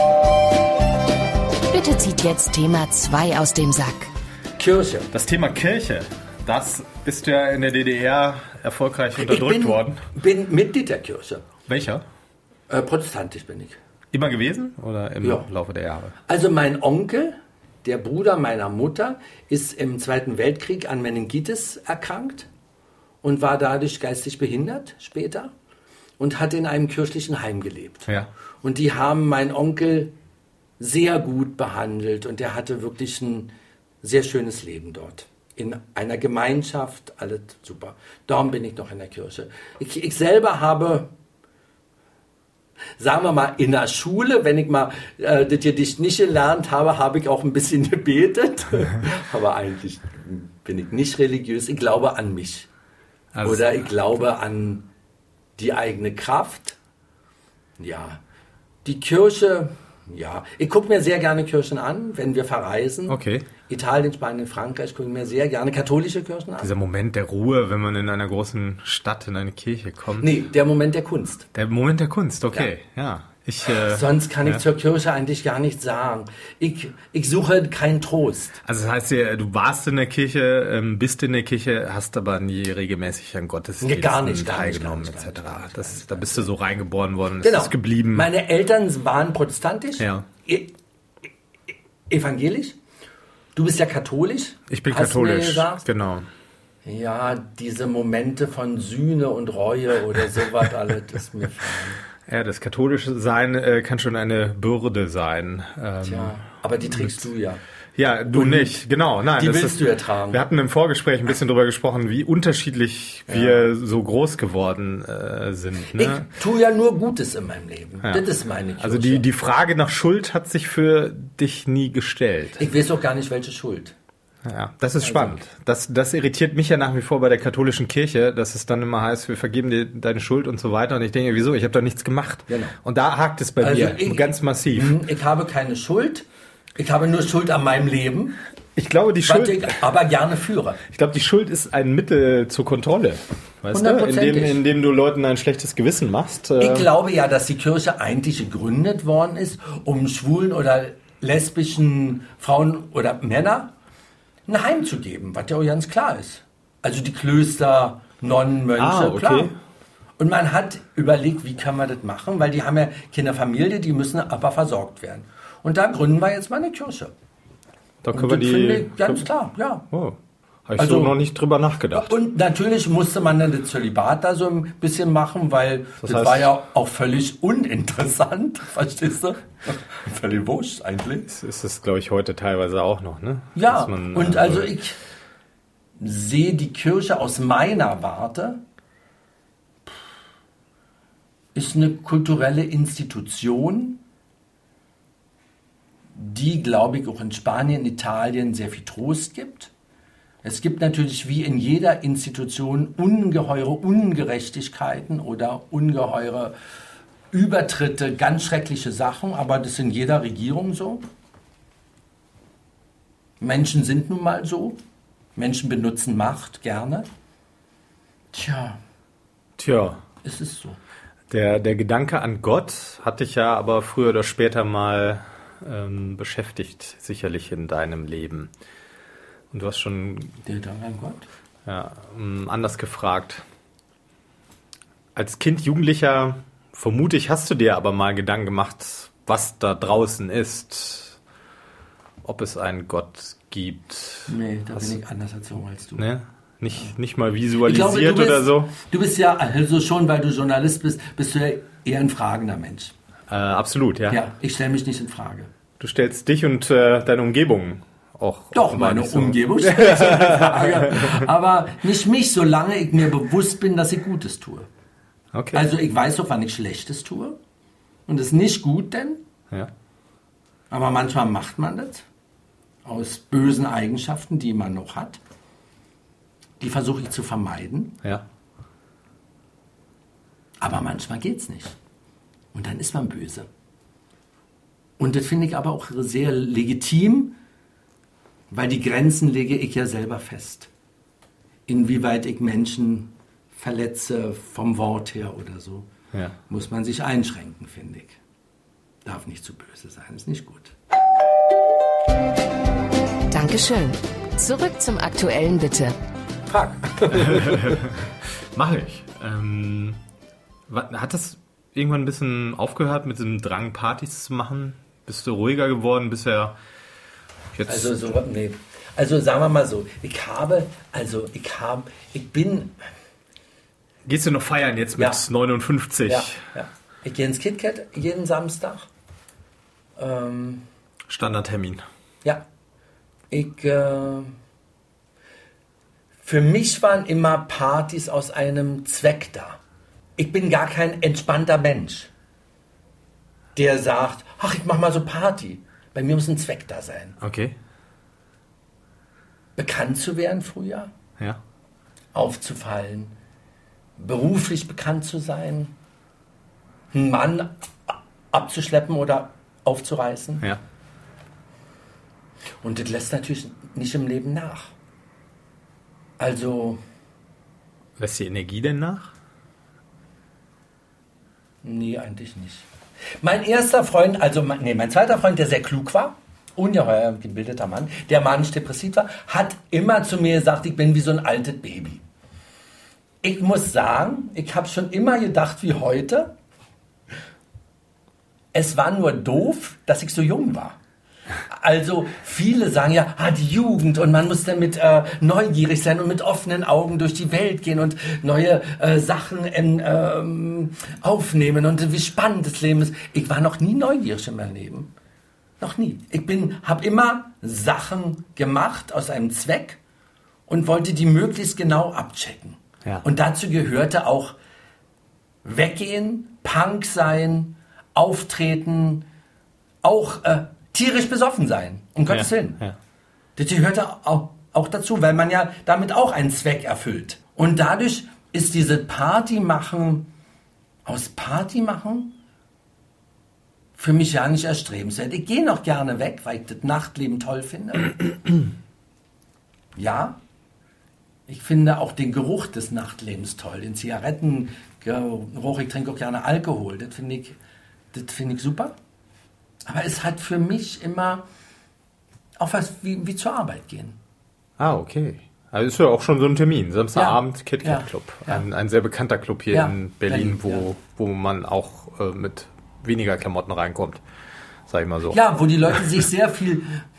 Speaker 1: Bitte zieht jetzt Thema 2 aus dem Sack.
Speaker 3: Kirche.
Speaker 2: Das Thema Kirche, das bist ja in der DDR erfolgreich unterdrückt worden.
Speaker 3: Ich bin Mitglied der Kirche.
Speaker 2: Welcher?
Speaker 3: Protestantisch bin ich.
Speaker 2: Immer gewesen oder im Laufe der Jahre?
Speaker 3: Also mein Onkel, der Bruder meiner Mutter, ist im Zweiten Weltkrieg an Meningitis erkrankt und war dadurch geistig behindert später und hat in einem kirchlichen Heim gelebt.
Speaker 2: Ja.
Speaker 3: Und die haben meinen Onkel sehr gut behandelt und der hatte wirklich ein sehr schönes Leben dort. In einer Gemeinschaft, alles super. Darum bin ich noch in der Kirche. Ich selber habe, sagen wir mal, in der Schule, wenn ich mal das Gedicht nicht gelernt habe, habe ich auch ein bisschen gebetet. Aber eigentlich bin ich nicht religiös. Ich glaube an mich.
Speaker 2: Also,
Speaker 3: oder ich glaube an die eigene Kraft. Ja, die Kirche, ja. Ich gucke mir sehr gerne Kirchen an, wenn wir verreisen.
Speaker 2: Okay.
Speaker 3: Italien, Spanien, Frankreich gucke ich mir sehr gerne katholische Kirchen an.
Speaker 2: Dieser Moment der Ruhe, wenn man in einer großen Stadt in eine Kirche kommt.
Speaker 3: Nee, der Moment der Kunst.
Speaker 2: Der Moment der Kunst, okay. Ja.
Speaker 3: Sonst kann ich zur Kirche eigentlich gar nichts sagen. Ich suche keinen Trost.
Speaker 2: Also das heißt, du warst in der Kirche, bist in der Kirche, hast aber nie regelmäßig an Gottesdiensten teilgenommen, etc. Da bist du so reingeboren worden,
Speaker 3: genau.
Speaker 2: Ist geblieben.
Speaker 3: Meine Eltern waren protestantisch,
Speaker 2: ja.
Speaker 3: Evangelisch. Du bist ja katholisch.
Speaker 2: Ich bin katholisch, genau.
Speaker 3: Ja, diese Momente von Sühne und Reue oder sowas, alles ist mir fern.
Speaker 2: Ja, das katholische Sein kann schon eine Bürde sein.
Speaker 3: Tja, aber die trägst du ja.
Speaker 2: Ja, du nicht, genau. Nein,
Speaker 3: die willst du ja tragen.
Speaker 2: Wir hatten im Vorgespräch ein bisschen drüber gesprochen, wie unterschiedlich wir so groß geworden sind. Ne?
Speaker 3: Ich tue ja nur Gutes in meinem Leben. Ja. Das ist meine Kirche.
Speaker 2: Also die Frage nach Schuld hat sich für dich nie gestellt.
Speaker 3: Ich weiß auch gar nicht, welche Schuld.
Speaker 2: Ja, das ist spannend. Das irritiert mich ja nach wie vor bei der katholischen Kirche, dass es dann immer heißt, wir vergeben dir deine Schuld und so weiter. Und ich denke, wieso? Ich habe doch nichts gemacht.
Speaker 3: Genau.
Speaker 2: Und da hakt es bei mir ganz massiv.
Speaker 3: Ich habe keine Schuld. Ich habe nur Schuld an meinem Leben.
Speaker 2: Ich glaube, die Schuld,
Speaker 3: ich aber gerne führe.
Speaker 2: Ich glaube, die Schuld ist ein Mittel zur Kontrolle. Weißt du? Indem du Leuten ein schlechtes Gewissen machst.
Speaker 3: Ich glaube ja, dass die Kirche eigentlich gegründet worden ist, um schwulen oder lesbischen Frauen oder Männer ein Heim zu geben, was ja auch ganz klar ist. Also die Klöster, Nonnen, Mönche,
Speaker 2: okay.
Speaker 3: Klar. Und man hat überlegt, wie kann man das machen, weil die haben ja keine Familie, die müssen aber versorgt werden. Und da gründen wir jetzt mal eine Kirche.
Speaker 2: Da können wir die...
Speaker 3: Finde ich ganz klar, ja.
Speaker 2: Oh. Habe ich so noch nicht drüber nachgedacht.
Speaker 3: Und natürlich musste man dann das Zölibat da so ein bisschen machen, weil das war ja auch völlig uninteressant, verstehst du? Völlig wurscht eigentlich.
Speaker 2: Das ist es, glaube ich, heute teilweise auch noch, ne?
Speaker 3: Ja, und also ich sehe die Kirche aus meiner Warte, ist eine kulturelle Institution, die, glaube ich, auch in Spanien, Italien sehr viel Trost gibt. Es gibt natürlich wie in jeder Institution ungeheure Ungerechtigkeiten oder ungeheure Übertritte, ganz schreckliche Sachen, aber das ist in jeder Regierung so. Menschen sind nun mal so. Menschen benutzen Macht gerne. Tja. Es ist so.
Speaker 2: Der Gedanke an Gott hat dich ja aber früher oder später mal beschäftigt, sicherlich in deinem Leben. Und du hast schon...
Speaker 3: Der Gedanke an Gott?
Speaker 2: Ja, anders gefragt. Als Kind, Jugendlicher, vermute ich, hast du dir aber mal Gedanken gemacht, was da draußen ist. Ob es einen Gott gibt.
Speaker 3: Nee, da bin ich anders erzogen als du.
Speaker 2: Ne? Nicht mal visualisiert oder so?
Speaker 3: Du bist ja, also schon, weil du Journalist bist du ja eher ein fragender Mensch.
Speaker 2: Absolut, ja.
Speaker 3: Ja, ich stelle mich nicht in Frage.
Speaker 2: Du stellst dich und deine Umgebung auch.
Speaker 3: Doch, meine Umgebung stellt sich in Frage. Aber nicht mich, solange ich mir bewusst bin, dass ich Gutes tue.
Speaker 2: Okay.
Speaker 3: Also ich weiß doch, wann ich Schlechtes tue. Und das ist nicht gut, denn.
Speaker 2: Ja.
Speaker 3: Aber manchmal macht man das. Aus bösen Eigenschaften, die man noch hat. Die versuche ich zu vermeiden.
Speaker 2: Ja.
Speaker 3: Aber manchmal geht's nicht. Und dann ist man böse. Und das finde ich aber auch sehr legitim, weil die Grenzen lege ich ja selber fest. Inwieweit ich Menschen verletze vom Wort her oder so, muss man sich einschränken, finde ich. Darf nicht zu böse sein, ist nicht gut.
Speaker 1: Dankeschön. Zurück zum Aktuellen bitte.
Speaker 3: Frag.
Speaker 2: Mache ich. Hat das irgendwann ein bisschen aufgehört mit diesem Drang, Partys zu machen? Bist du ruhiger geworden bisher? Jetzt
Speaker 3: Nee. Also sagen wir mal so, ich bin...
Speaker 2: Gehst du noch feiern jetzt mit 59?
Speaker 3: Ja. Ich gehe ins KitKat jeden Samstag.
Speaker 2: Standardtermin.
Speaker 3: Ja. Für mich waren immer Partys aus einem Zweck da. Ich bin gar kein entspannter Mensch, der sagt, ach, ich mach mal so Party. Bei mir muss ein Zweck da sein.
Speaker 2: Okay.
Speaker 3: Bekannt zu werden früher.
Speaker 2: Ja.
Speaker 3: Aufzufallen. Beruflich bekannt zu sein. Einen Mann abzuschleppen oder aufzureißen.
Speaker 2: Ja.
Speaker 3: Und das lässt natürlich nicht im Leben nach. Also...
Speaker 2: Lässt die Energie denn nach?
Speaker 3: Nee, eigentlich nicht. Mein erster Freund, mein zweiter Freund, der sehr klug war, ungeheuer gebildeter Mann, der manisch-depressiv war, hat immer zu mir gesagt, ich bin wie so ein altes Baby. Ich muss sagen, ich habe schon immer gedacht wie heute, es war nur doof, dass ich so jung war. Also viele sagen ja, die Jugend und man muss damit neugierig sein und mit offenen Augen durch die Welt gehen und neue Sachen aufnehmen und wie spannend das Leben ist. Ich war noch nie neugierig in meinem Leben. Noch nie. Ich habe immer Sachen gemacht aus einem Zweck und wollte die möglichst genau abchecken.
Speaker 2: Ja.
Speaker 3: Und dazu gehörte auch weggehen, Punk sein, auftreten, auch tierisch besoffen sein, um Gottes Willen.
Speaker 2: Ja.
Speaker 3: Das gehörte auch dazu, weil man ja damit auch einen Zweck erfüllt. Und dadurch ist diese Party machen für mich ja nicht erstrebenswert. Ich gehe noch gerne weg, weil ich das Nachtleben toll finde. Ja, ich finde auch den Geruch des Nachtlebens toll, den Zigarettengeruch, ich trinke auch gerne Alkohol, das finde ich super. Aber es hat für mich immer auch was wie zur Arbeit gehen.
Speaker 2: Ah, okay. Also ist ja auch schon so ein Termin. Samstagabend, KitKat Club.
Speaker 3: Ja.
Speaker 2: Ein sehr bekannter Club hier in Berlin,
Speaker 3: Berlin,
Speaker 2: wo man auch mit weniger Klamotten reinkommt. Sag ich mal so.
Speaker 3: Ja, wo die Leute sich sehr viel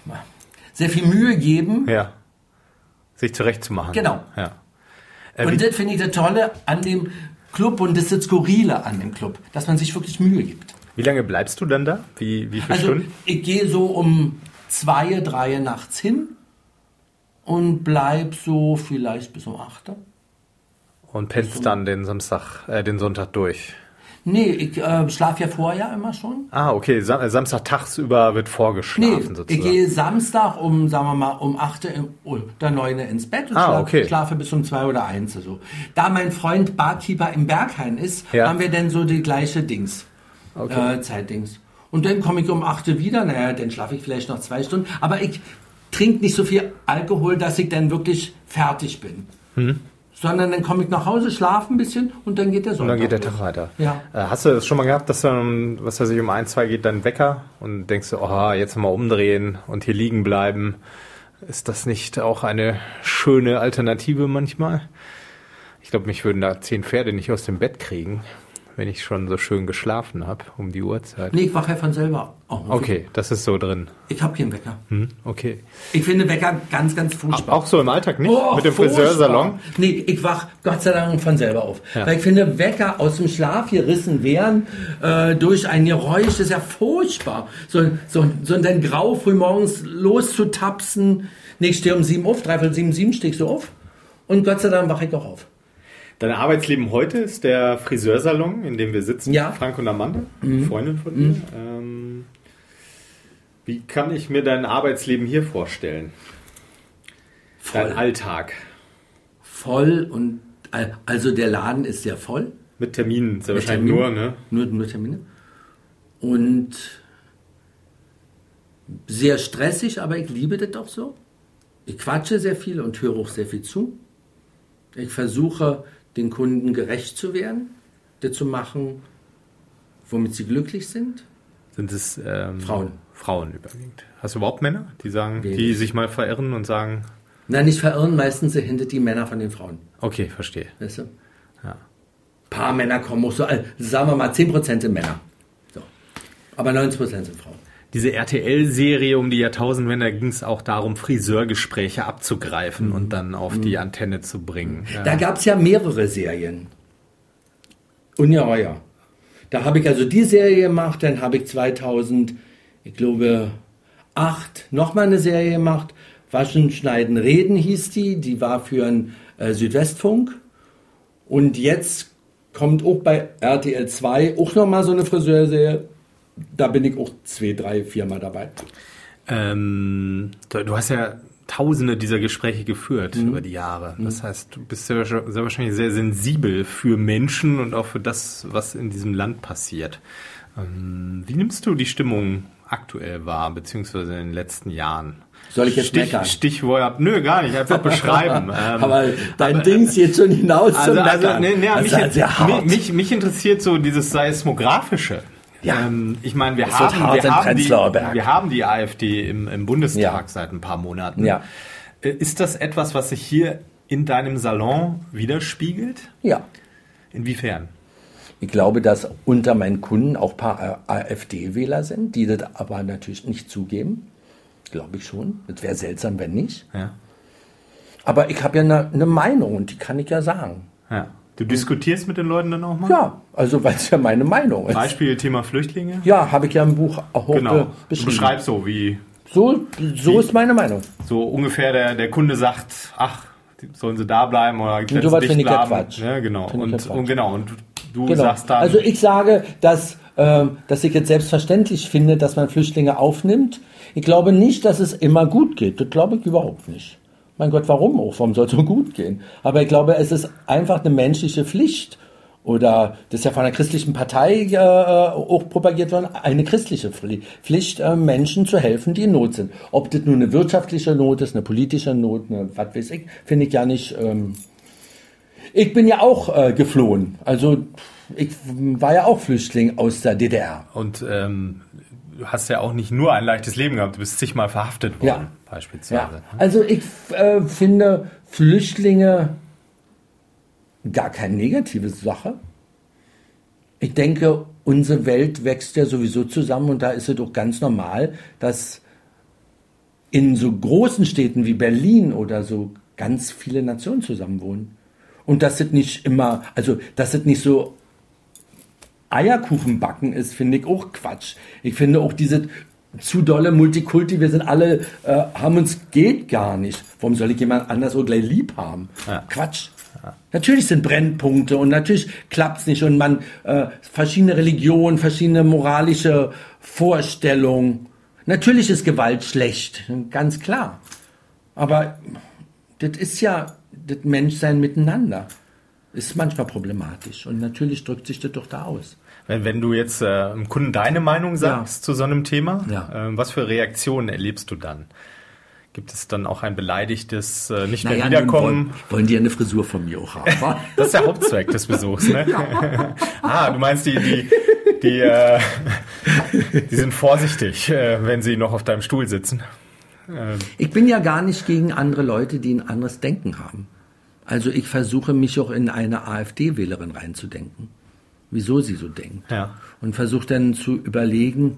Speaker 3: Mühe geben.
Speaker 2: Ja. Sich zurechtzumachen.
Speaker 3: Genau.
Speaker 2: Ja.
Speaker 3: Und das finde ich das Tolle an dem Club und das ist das Skurrile an dem Club, dass man sich wirklich Mühe gibt.
Speaker 2: Wie lange bleibst du dann da? Wie viele Stunden?
Speaker 3: Ich gehe so um 2, 3 nachts hin und bleib so vielleicht bis um 8.
Speaker 2: Und pennst dann den Sonntag durch?
Speaker 3: Nee, ich schlafe ja vorher immer schon.
Speaker 2: Ah, okay. Samstag tagsüber wird vorgeschlafen sozusagen.
Speaker 3: Ich gehe Samstag um 8 oder 9 ins Bett und schlafe bis um 2 oder 1. So. Da mein Freund Barkeeper im Berghain ist, haben wir dann so die gleiche Zeitdings. Und dann komme ich um 8 wieder, dann schlafe ich vielleicht noch 2 Stunden. Aber ich trinke nicht so viel Alkohol, dass ich dann wirklich fertig bin. Sondern dann komme ich nach Hause, schlafe ein bisschen und dann geht der Sonntag.
Speaker 2: Und dann geht der Tag weiter.
Speaker 3: Ja.
Speaker 2: Hast du das schon mal gehabt, dass dann, um 1, 2 geht dein Wecker und denkst du, jetzt mal umdrehen und hier liegen bleiben? Ist das nicht auch eine schöne Alternative manchmal? Ich glaube, mich würden da 10 Pferde nicht aus dem Bett kriegen, wenn ich schon so schön geschlafen habe um die Uhrzeit.
Speaker 3: Nee, ich wache ja von selber auf.
Speaker 2: Okay, das ist so drin.
Speaker 3: Ich habe keinen Wecker.
Speaker 2: Okay.
Speaker 3: Ich finde Wecker ganz, ganz furchtbar.
Speaker 2: Auch so im Alltag nicht? Mit dem Friseursalon?
Speaker 3: Nee, ich wach Gott sei Dank von selber auf. Ja. Weil ich finde, Wecker aus dem Schlaf gerissen werden durch ein Geräusch, das ist ja furchtbar. So dann grau früh morgens loszutapsen. Nee, ich stehe um 7 auf, 7 stehst du auf. Und Gott sei Dank wache ich auch auf.
Speaker 2: Dein Arbeitsleben heute ist der Friseursalon, in dem wir sitzen, Frank und Amanda, Freundin von dir. Wie kann ich mir dein Arbeitsleben hier vorstellen?
Speaker 3: Voll.
Speaker 2: Dein Alltag?
Speaker 3: Voll und also der Laden ist sehr voll.
Speaker 2: Mit Terminen, sehr wahrscheinlich nur, ne?
Speaker 3: Nur Termine. Und sehr stressig, aber ich liebe das doch so. Ich quatsche sehr viel und höre auch sehr viel zu. Ich versuche den Kunden gerecht zu werden, das zu machen, womit sie glücklich sind.
Speaker 2: Sind es
Speaker 3: Frauen.
Speaker 2: Frauen überwiegend. Hast du überhaupt Männer, die sagen,
Speaker 3: Wenig.
Speaker 2: die sich mal verirren und sagen...
Speaker 3: Nein, nicht verirren, meistens sind die Männer von den Frauen.
Speaker 2: Okay, verstehe.
Speaker 3: Weißt du?
Speaker 2: Ja.
Speaker 3: Ein paar Männer kommen auch so, sagen wir mal 10% sind Männer. So. Aber 90% sind Frauen.
Speaker 2: Diese RTL-Serie um die Jahrtausendwende ging es auch darum, Friseurgespräche abzugreifen und dann auf die Antenne zu bringen. Ja.
Speaker 3: Da gab es ja mehrere Serien. Und ja. Da habe ich also die Serie gemacht, dann habe ich 2008 nochmal eine Serie gemacht. Waschen, Schneiden, Reden hieß die war für einen Südwestfunk. Und jetzt kommt auch bei RTL 2 auch nochmal so eine Friseurserie. Da bin ich auch 2, 3, 4 Mal dabei.
Speaker 2: Du hast ja Tausende dieser Gespräche geführt über die Jahre. Das heißt, du bist sehr wahrscheinlich sehr sensibel für Menschen und auch für das, was in diesem Land passiert. Wie nimmst du die Stimmung aktuell wahr, beziehungsweise in den letzten Jahren?
Speaker 3: Soll ich jetzt meckern?
Speaker 2: Stichwort, nö, gar nicht, einfach beschreiben.
Speaker 3: Aber dein Ding geht schon hinaus zum Meckern.
Speaker 2: Mich interessiert so dieses Seismografische.
Speaker 3: Ja.
Speaker 2: Ich meine, wir haben die AfD im Bundestag seit ein paar Monaten.
Speaker 3: Ja.
Speaker 2: Ist das etwas, was sich hier in deinem Salon widerspiegelt?
Speaker 3: Ja.
Speaker 2: Inwiefern?
Speaker 3: Ich glaube, dass unter meinen Kunden auch ein paar AfD-Wähler sind, die das aber natürlich nicht zugeben. Glaube ich schon. Das wäre seltsam, wenn nicht.
Speaker 2: Ja.
Speaker 3: Aber ich habe ja eine Meinung und die kann ich ja sagen.
Speaker 2: Ja. Du diskutierst mit den Leuten dann auch mal?
Speaker 3: Ja, also weil es ja meine Meinung ist.
Speaker 2: Beispiel Thema Flüchtlinge?
Speaker 3: Ja, habe ich ja im Buch auch
Speaker 2: genau.
Speaker 3: beschrieben.
Speaker 2: Du beschreibst so, wie...
Speaker 3: So ist meine Meinung.
Speaker 2: So ungefähr der Kunde sagt, ach, sollen sie da bleiben oder
Speaker 3: und sowas finde ich ja Quatsch.
Speaker 2: Ja, genau. Und du
Speaker 3: genau.
Speaker 2: sagst dann...
Speaker 3: Also ich sage, dass ich jetzt selbstverständlich finde, dass man Flüchtlinge aufnimmt. Ich glaube nicht, dass es immer gut geht. Das glaube ich überhaupt nicht. Mein Gott, warum auch? Warum soll es so gut gehen? Aber ich glaube, es ist einfach eine menschliche Pflicht. Oder das ist ja von einer christlichen Partei auch propagiert worden, eine christliche Pflicht, Menschen zu helfen, die in Not sind. Ob das nur eine wirtschaftliche Not ist, eine politische Not, was weiß ich, finde ich ja nicht. Ich bin ja auch geflohen. Also ich war ja auch Flüchtling aus der DDR.
Speaker 2: Und du hast ja auch nicht nur ein leichtes Leben gehabt, du bist zigmal verhaftet worden, beispielsweise.
Speaker 3: Ja. Also ich finde Flüchtlinge gar keine negative Sache. Ich denke, unsere Welt wächst ja sowieso zusammen und da ist es doch ganz normal, dass in so großen Städten wie Berlin oder so ganz viele Nationen zusammenwohnen. Und dass es nicht immer, also dass es nicht so Eierkuchenbacken ist, finde ich auch Quatsch. Ich finde auch diese zu dolle Multikulti, wir sind alle, haben uns, geht gar nicht. Warum soll ich jemand anders so gleich lieb haben?
Speaker 2: Ja.
Speaker 3: Quatsch. Ja. Natürlich sind Brennpunkte und natürlich klappt es nicht und man, verschiedene Religionen, verschiedene moralische Vorstellungen. Natürlich ist Gewalt schlecht, ganz klar. Aber das ist ja das Menschsein miteinander. Ist manchmal problematisch und natürlich drückt sich das doch da aus.
Speaker 2: Wenn du jetzt einem Kunden deine Meinung sagst zu so einem Thema, was für Reaktionen erlebst du dann? Gibt es dann auch ein beleidigtes nicht mehr wiederkommen?
Speaker 3: Wollen die eine Frisur von mir auch haben?
Speaker 2: Das ist der Hauptzweck des Besuchs, ne? Ja. Du meinst, die sind vorsichtig, wenn sie noch auf deinem Stuhl sitzen.
Speaker 3: Ich bin ja gar nicht gegen andere Leute, die ein anderes Denken haben. Also ich versuche mich auch in eine AfD-Wählerin reinzudenken, wieso sie so denkt.
Speaker 2: Ja.
Speaker 3: Und versuche dann zu überlegen,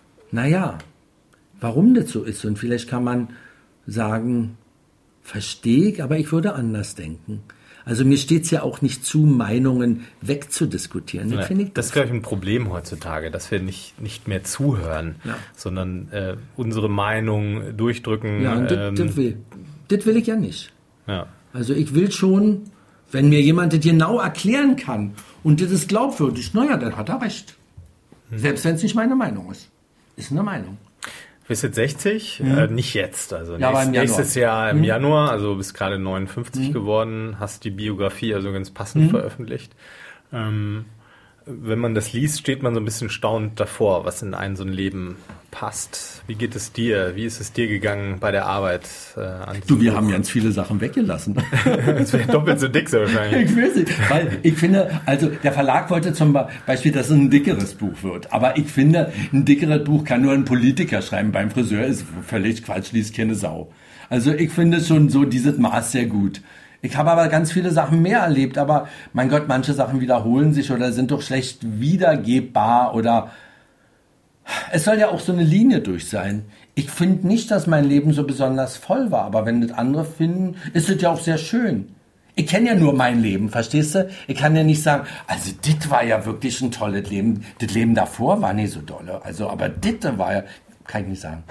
Speaker 3: warum das so ist. Und vielleicht kann man sagen, verstehe ich, aber ich würde anders denken. Also mir steht es ja auch nicht zu, Meinungen wegzudiskutieren.
Speaker 2: Ja, das ist, glaube ich, ein Problem heutzutage, dass wir nicht mehr zuhören, sondern unsere Meinung durchdrücken.
Speaker 3: Ja, und das will ich ja nicht.
Speaker 2: Ja.
Speaker 3: Also ich will schon, wenn mir jemand das genau erklären kann und das ist glaubwürdig, dann hat er recht. Selbst wenn es nicht meine Meinung ist. Ist eine Meinung.
Speaker 2: Du bist jetzt 60, nicht jetzt, also nächstes Jahr im Januar, also bist gerade 59 geworden, hast die Biografie also ganz passend veröffentlicht. Wenn man das liest, steht man so ein bisschen staunend davor, was in einem so ein Leben passt. Wie geht es dir? Wie ist es dir gegangen bei der Arbeit?
Speaker 4: Du, wir haben ganz viele Sachen weggelassen.
Speaker 2: Das wäre doppelt so dick so wahrscheinlich.
Speaker 4: Ich weiß nicht, weil ich finde, also der Verlag wollte zum Beispiel, dass es ein dickeres Buch wird. Aber ich finde, ein dickeres Buch kann nur ein Politiker schreiben. Beim Friseur ist völlig Quatsch, liest keine Sau. Also ich finde schon so dieses Maß sehr gut. Ich habe aber ganz viele Sachen mehr erlebt, aber mein Gott, manche Sachen wiederholen sich oder sind doch schlecht wiedergebbar oder es soll ja auch so eine Linie durch sein. Ich finde nicht, dass mein Leben so besonders voll war, aber wenn das andere finden, ist es ja auch sehr schön. Ich kenne ja nur mein Leben, verstehst du? Ich kann ja nicht sagen, also das war ja wirklich ein tolles Leben. Das Leben davor war nicht so dolle. Also, aber das war ja, kann ich nicht sagen.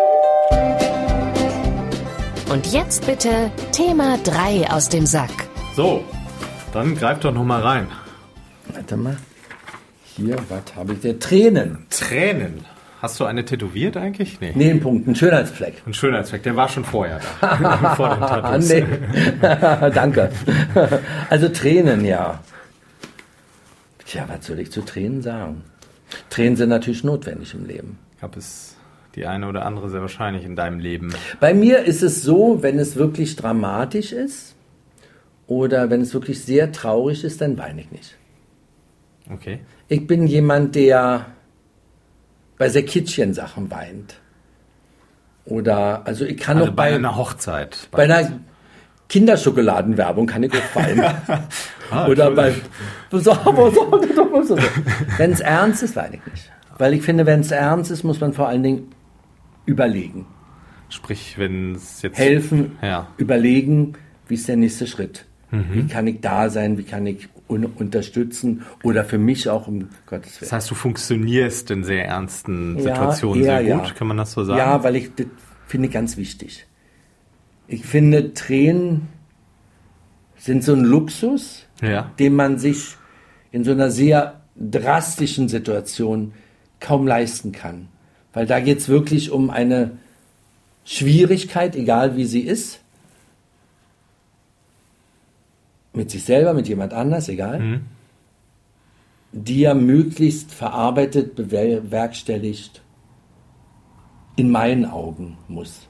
Speaker 1: Und jetzt bitte Thema 3 aus dem Sack.
Speaker 2: So, dann greif doch noch mal rein.
Speaker 4: Warte mal. Hier, was habe ich denn? Tränen.
Speaker 2: Tränen. Hast du eine tätowiert eigentlich? Nee.
Speaker 4: Nee, ein Punkt, ein Schönheitsfleck.
Speaker 2: Ein Schönheitsfleck, der war schon vorher da. Vor den Tattoos.
Speaker 4: Nee. Danke. Also Tränen, ja. Tja, was soll ich zu Tränen sagen? Tränen sind natürlich notwendig im Leben.
Speaker 2: Gab es die eine oder andere sehr wahrscheinlich in deinem Leben?
Speaker 4: Bei mir ist es so, wenn es wirklich dramatisch ist oder wenn es wirklich sehr traurig ist, dann weine ich nicht.
Speaker 2: Okay.
Speaker 4: Ich bin jemand, der bei sehr kitschigen Sachen weint. Oder, also ich kann
Speaker 2: Also
Speaker 4: noch
Speaker 2: bei einer Hochzeit.
Speaker 4: bei einer Kinderschokoladenwerbung kann ich auch weinen. Oder bei, wenn es ernst ist, weine ich nicht. Weil ich finde, wenn es ernst ist, muss man vor allen Dingen überlegen.
Speaker 2: Sprich, wenn es jetzt...
Speaker 4: Helfen,
Speaker 2: Ja.
Speaker 4: überlegen, wie ist der nächste Schritt? Wie kann ich da sein? Wie kann ich unterstützen? Oder für mich auch, um Gottes Willen.
Speaker 2: Das heißt, du funktionierst in sehr ernsten
Speaker 4: Ja,
Speaker 2: Situationen
Speaker 4: eher,
Speaker 2: sehr gut,
Speaker 4: ja.
Speaker 2: kann man das so sagen?
Speaker 4: Ja, weil ich das finde ich ganz wichtig. Ich finde, Tränen sind so ein Luxus,
Speaker 2: Ja.
Speaker 4: den man sich in so einer sehr drastischen Situation kaum leisten kann. Weil da geht es wirklich um eine Schwierigkeit, egal wie sie ist, mit sich selber, mit jemand anders, egal, die er möglichst verarbeitet, bewerkstelligt, in meinen Augen muss.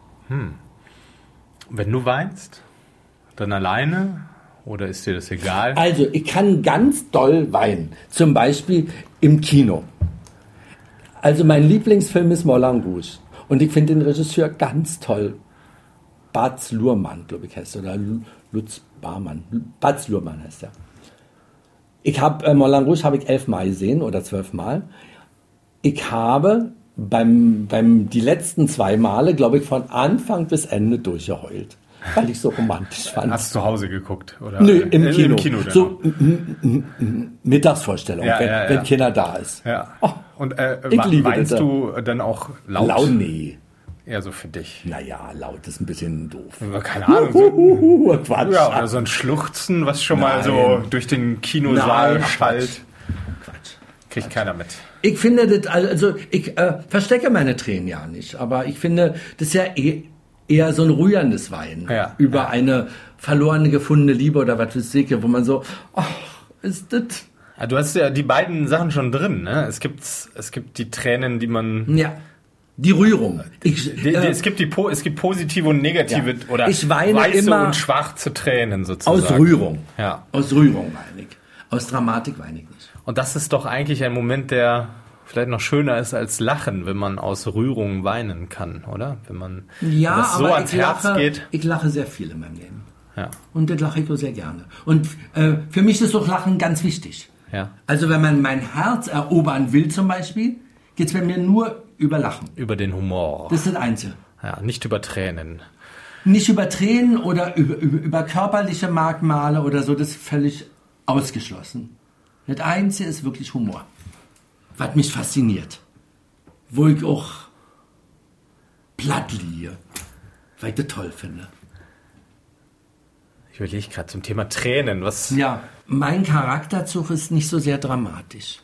Speaker 2: Wenn du weinst, dann alleine oder ist dir das egal?
Speaker 4: Also, ich kann ganz doll weinen. Zum Beispiel im Kino. Also, mein Lieblingsfilm ist Moulin Rouge. Und ich finde den Regisseur ganz toll. Baz Luhrmann, glaube ich, heißt er. Oder Lutz Barmann. Baz Luhrmann heißt er. Ich habe Moulin Rouge habe ich 11 Mal gesehen oder 12 Mal. Ich habe die letzten 2 Male, glaube ich, von Anfang bis Ende durchgeheult. Weil ich so romantisch fand.
Speaker 2: Hast du zu Hause geguckt? Oder?
Speaker 4: Nö, im Kino.
Speaker 2: Im Kino dann
Speaker 4: So Mittagsvorstellung, wenn Kinder da ist.
Speaker 2: Ja.
Speaker 4: Oh,
Speaker 2: und
Speaker 4: ich liebe
Speaker 2: weinst
Speaker 4: das.
Speaker 2: du dann auch laut?
Speaker 4: Laut, nee.
Speaker 2: Eher so für dich.
Speaker 4: Naja, laut ist ein bisschen doof.
Speaker 2: Keine Ahnung. So,
Speaker 4: Quatsch.
Speaker 2: ja, oder so ein Schluchzen, was schon mal so durch den Kinosaal
Speaker 4: Nein,
Speaker 2: schallt.
Speaker 4: Quatsch.
Speaker 2: Kriegt keiner mit.
Speaker 4: Ich finde das, also ich verstecke meine Tränen ja nicht, aber ich finde, das ist ja eher so ein rührendes Weinen über eine verlorene, gefundene Liebe oder was weiß ich, wo man so, ach, ist das...
Speaker 2: Ja, du hast ja die beiden Sachen schon drin, ne? Es gibt die Tränen, die man...
Speaker 4: Ja, die Rührung.
Speaker 2: Es gibt positive und negative oder
Speaker 4: ich weine
Speaker 2: weiße
Speaker 4: immer
Speaker 2: und schwarze Tränen sozusagen.
Speaker 4: Aus Rührung.
Speaker 2: Ja.
Speaker 4: Aus Rührung weine ich. Aus Dramatik weine ich nicht.
Speaker 2: Und das ist doch eigentlich ein Moment, der vielleicht noch schöner ist als Lachen, wenn man aus Rührung weinen kann, oder? Wenn das so ans Herz geht.
Speaker 4: Ich lache sehr viel in meinem Leben.
Speaker 2: Ja.
Speaker 4: Und das lache ich auch sehr gerne. Und für mich ist auch Lachen ganz wichtig.
Speaker 2: Ja.
Speaker 4: Also wenn man mein Herz erobern will zum Beispiel, geht es bei mir nur über Lachen.
Speaker 2: Über den Humor.
Speaker 4: Das ist das Einzige.
Speaker 2: Ja, nicht über Tränen.
Speaker 4: Nicht über Tränen oder über körperliche Merkmale oder so, das ist völlig ausgeschlossen. Das Einzige ist wirklich Humor. Was mich fasziniert. Wo ich auch platt liege. Weil ich das toll finde.
Speaker 2: Ich überlege gerade zum Thema Tränen. Was?
Speaker 4: Ja, mein Charakterzug ist nicht so sehr dramatisch.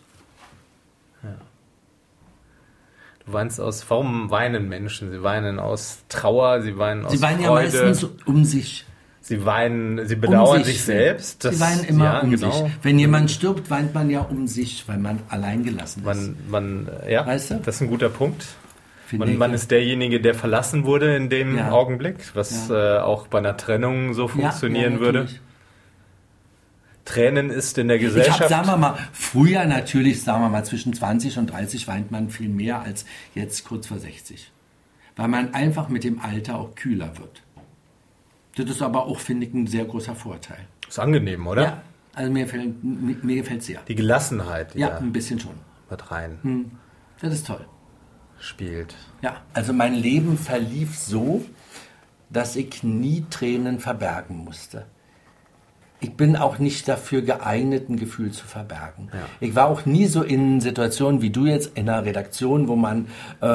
Speaker 2: Du weinst warum weinen Menschen? Sie weinen aus Trauer, sie weinen aus Freude.
Speaker 4: Sie weinen ja meistens um sich.
Speaker 2: Sie weinen, sie bedauern sich selbst.
Speaker 4: Sie weinen immer sich. Wenn jemand stirbt, weint man ja um sich, weil man allein gelassen ist.
Speaker 2: Ja,
Speaker 4: weißt du?
Speaker 2: Das ist ein guter Punkt. Man ist derjenige, der verlassen wurde in dem Augenblick, was auch bei einer Trennung so funktionieren würde. Tränen ist in der Gesellschaft...
Speaker 4: sagen wir mal, früher natürlich, sagen wir mal, zwischen 20 und 30 weint man viel mehr als jetzt kurz vor 60. Weil man einfach mit dem Alter auch kühler wird. Das ist aber auch, finde ich, ein sehr großer Vorteil.
Speaker 2: Ist angenehm, oder?
Speaker 4: Ja, also mir gefällt es sehr.
Speaker 2: Die Gelassenheit,
Speaker 4: ja, ein bisschen schon.
Speaker 2: Mit rein.
Speaker 4: Das ist toll.
Speaker 2: Spielt.
Speaker 4: Ja, also mein Leben verlief so, dass ich nie Tränen verbergen musste. Ich bin auch nicht dafür geeignet, ein Gefühl zu verbergen. Ja. Ich war auch nie so in Situationen wie du jetzt in einer Redaktion, wo man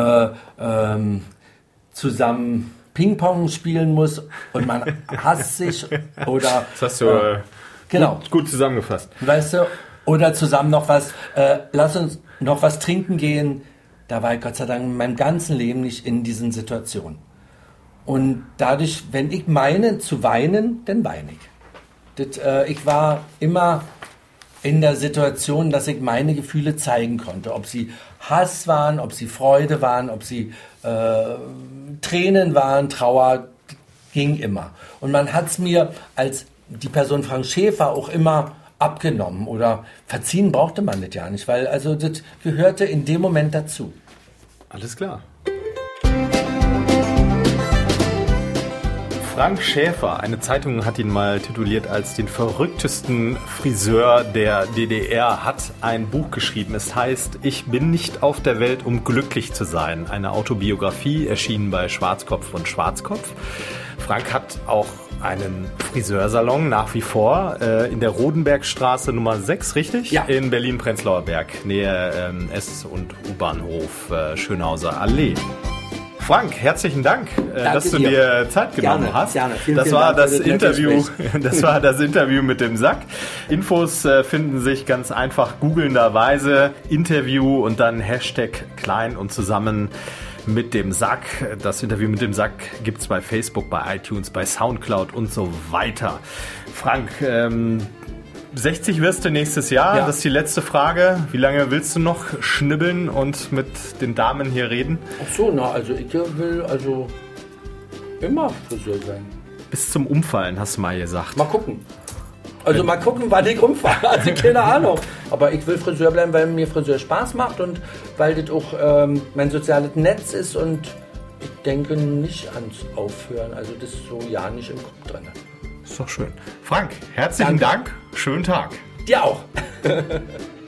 Speaker 4: zusammen Ping-Pong spielen muss und man hasst sich oder...
Speaker 2: Das hast du
Speaker 4: genau.
Speaker 2: gut zusammengefasst.
Speaker 4: Weißt du, oder zusammen noch was, lass uns noch was trinken gehen. Da war ich Gott sei Dank in meinem ganzen Leben nicht in diesen Situationen. Und dadurch, wenn ich meine zu weinen, dann weine ich. Ich war immer in der Situation, dass ich meine Gefühle zeigen konnte. Ob sie Hass waren, ob sie Freude waren, ob sie Tränen waren, Trauer, ging immer. Und man hat es mir als die Person Frank Schäfer auch immer abgenommen. Oder verziehen brauchte man das ja nicht, weil also das gehörte in dem Moment dazu.
Speaker 2: Alles klar. Frank Schäfer, eine Zeitung hat ihn mal tituliert als den verrücktesten Friseur der DDR, hat ein Buch geschrieben. Es heißt, ich bin nicht auf der Welt, um glücklich zu sein. Eine Autobiografie, erschienen bei Schwarzkopf und Schwarzkopf. Frank hat auch einen Friseursalon nach wie vor in der Rodenbergstraße Nummer 6, richtig?
Speaker 3: Ja.
Speaker 2: In Berlin-Prenzlauer Berg, nähe S- und U-Bahnhof Schönhauser Allee. Frank, herzlichen Dank, dass du dir Zeit genommen hast.
Speaker 3: Gerne.
Speaker 2: Das war das Interview mit dem Sack. Infos finden sich ganz einfach googelnderweise Interview und dann Hashtag klein und zusammen mit dem Sack. Das Interview mit dem Sack gibt's bei Facebook, bei iTunes, bei Soundcloud und so weiter. Frank, 60 wirst du nächstes Jahr. Ja. Das ist die letzte Frage. Wie lange willst du noch schnibbeln und mit den Damen hier reden?
Speaker 3: Ach so, also ich will immer Friseur sein.
Speaker 2: Bis zum Umfallen, hast du mal gesagt.
Speaker 3: Mal gucken. Also mal gucken, wann ich umfalle. Also keine Ahnung. Aber ich will Friseur bleiben, weil mir Friseur Spaß macht und weil das auch mein soziales Netz ist und ich denke nicht ans Aufhören. Also das ist so nicht im Kopf drin.
Speaker 2: Ist doch schön. Frank, herzlichen Dank. Schönen Tag.
Speaker 3: Dir auch.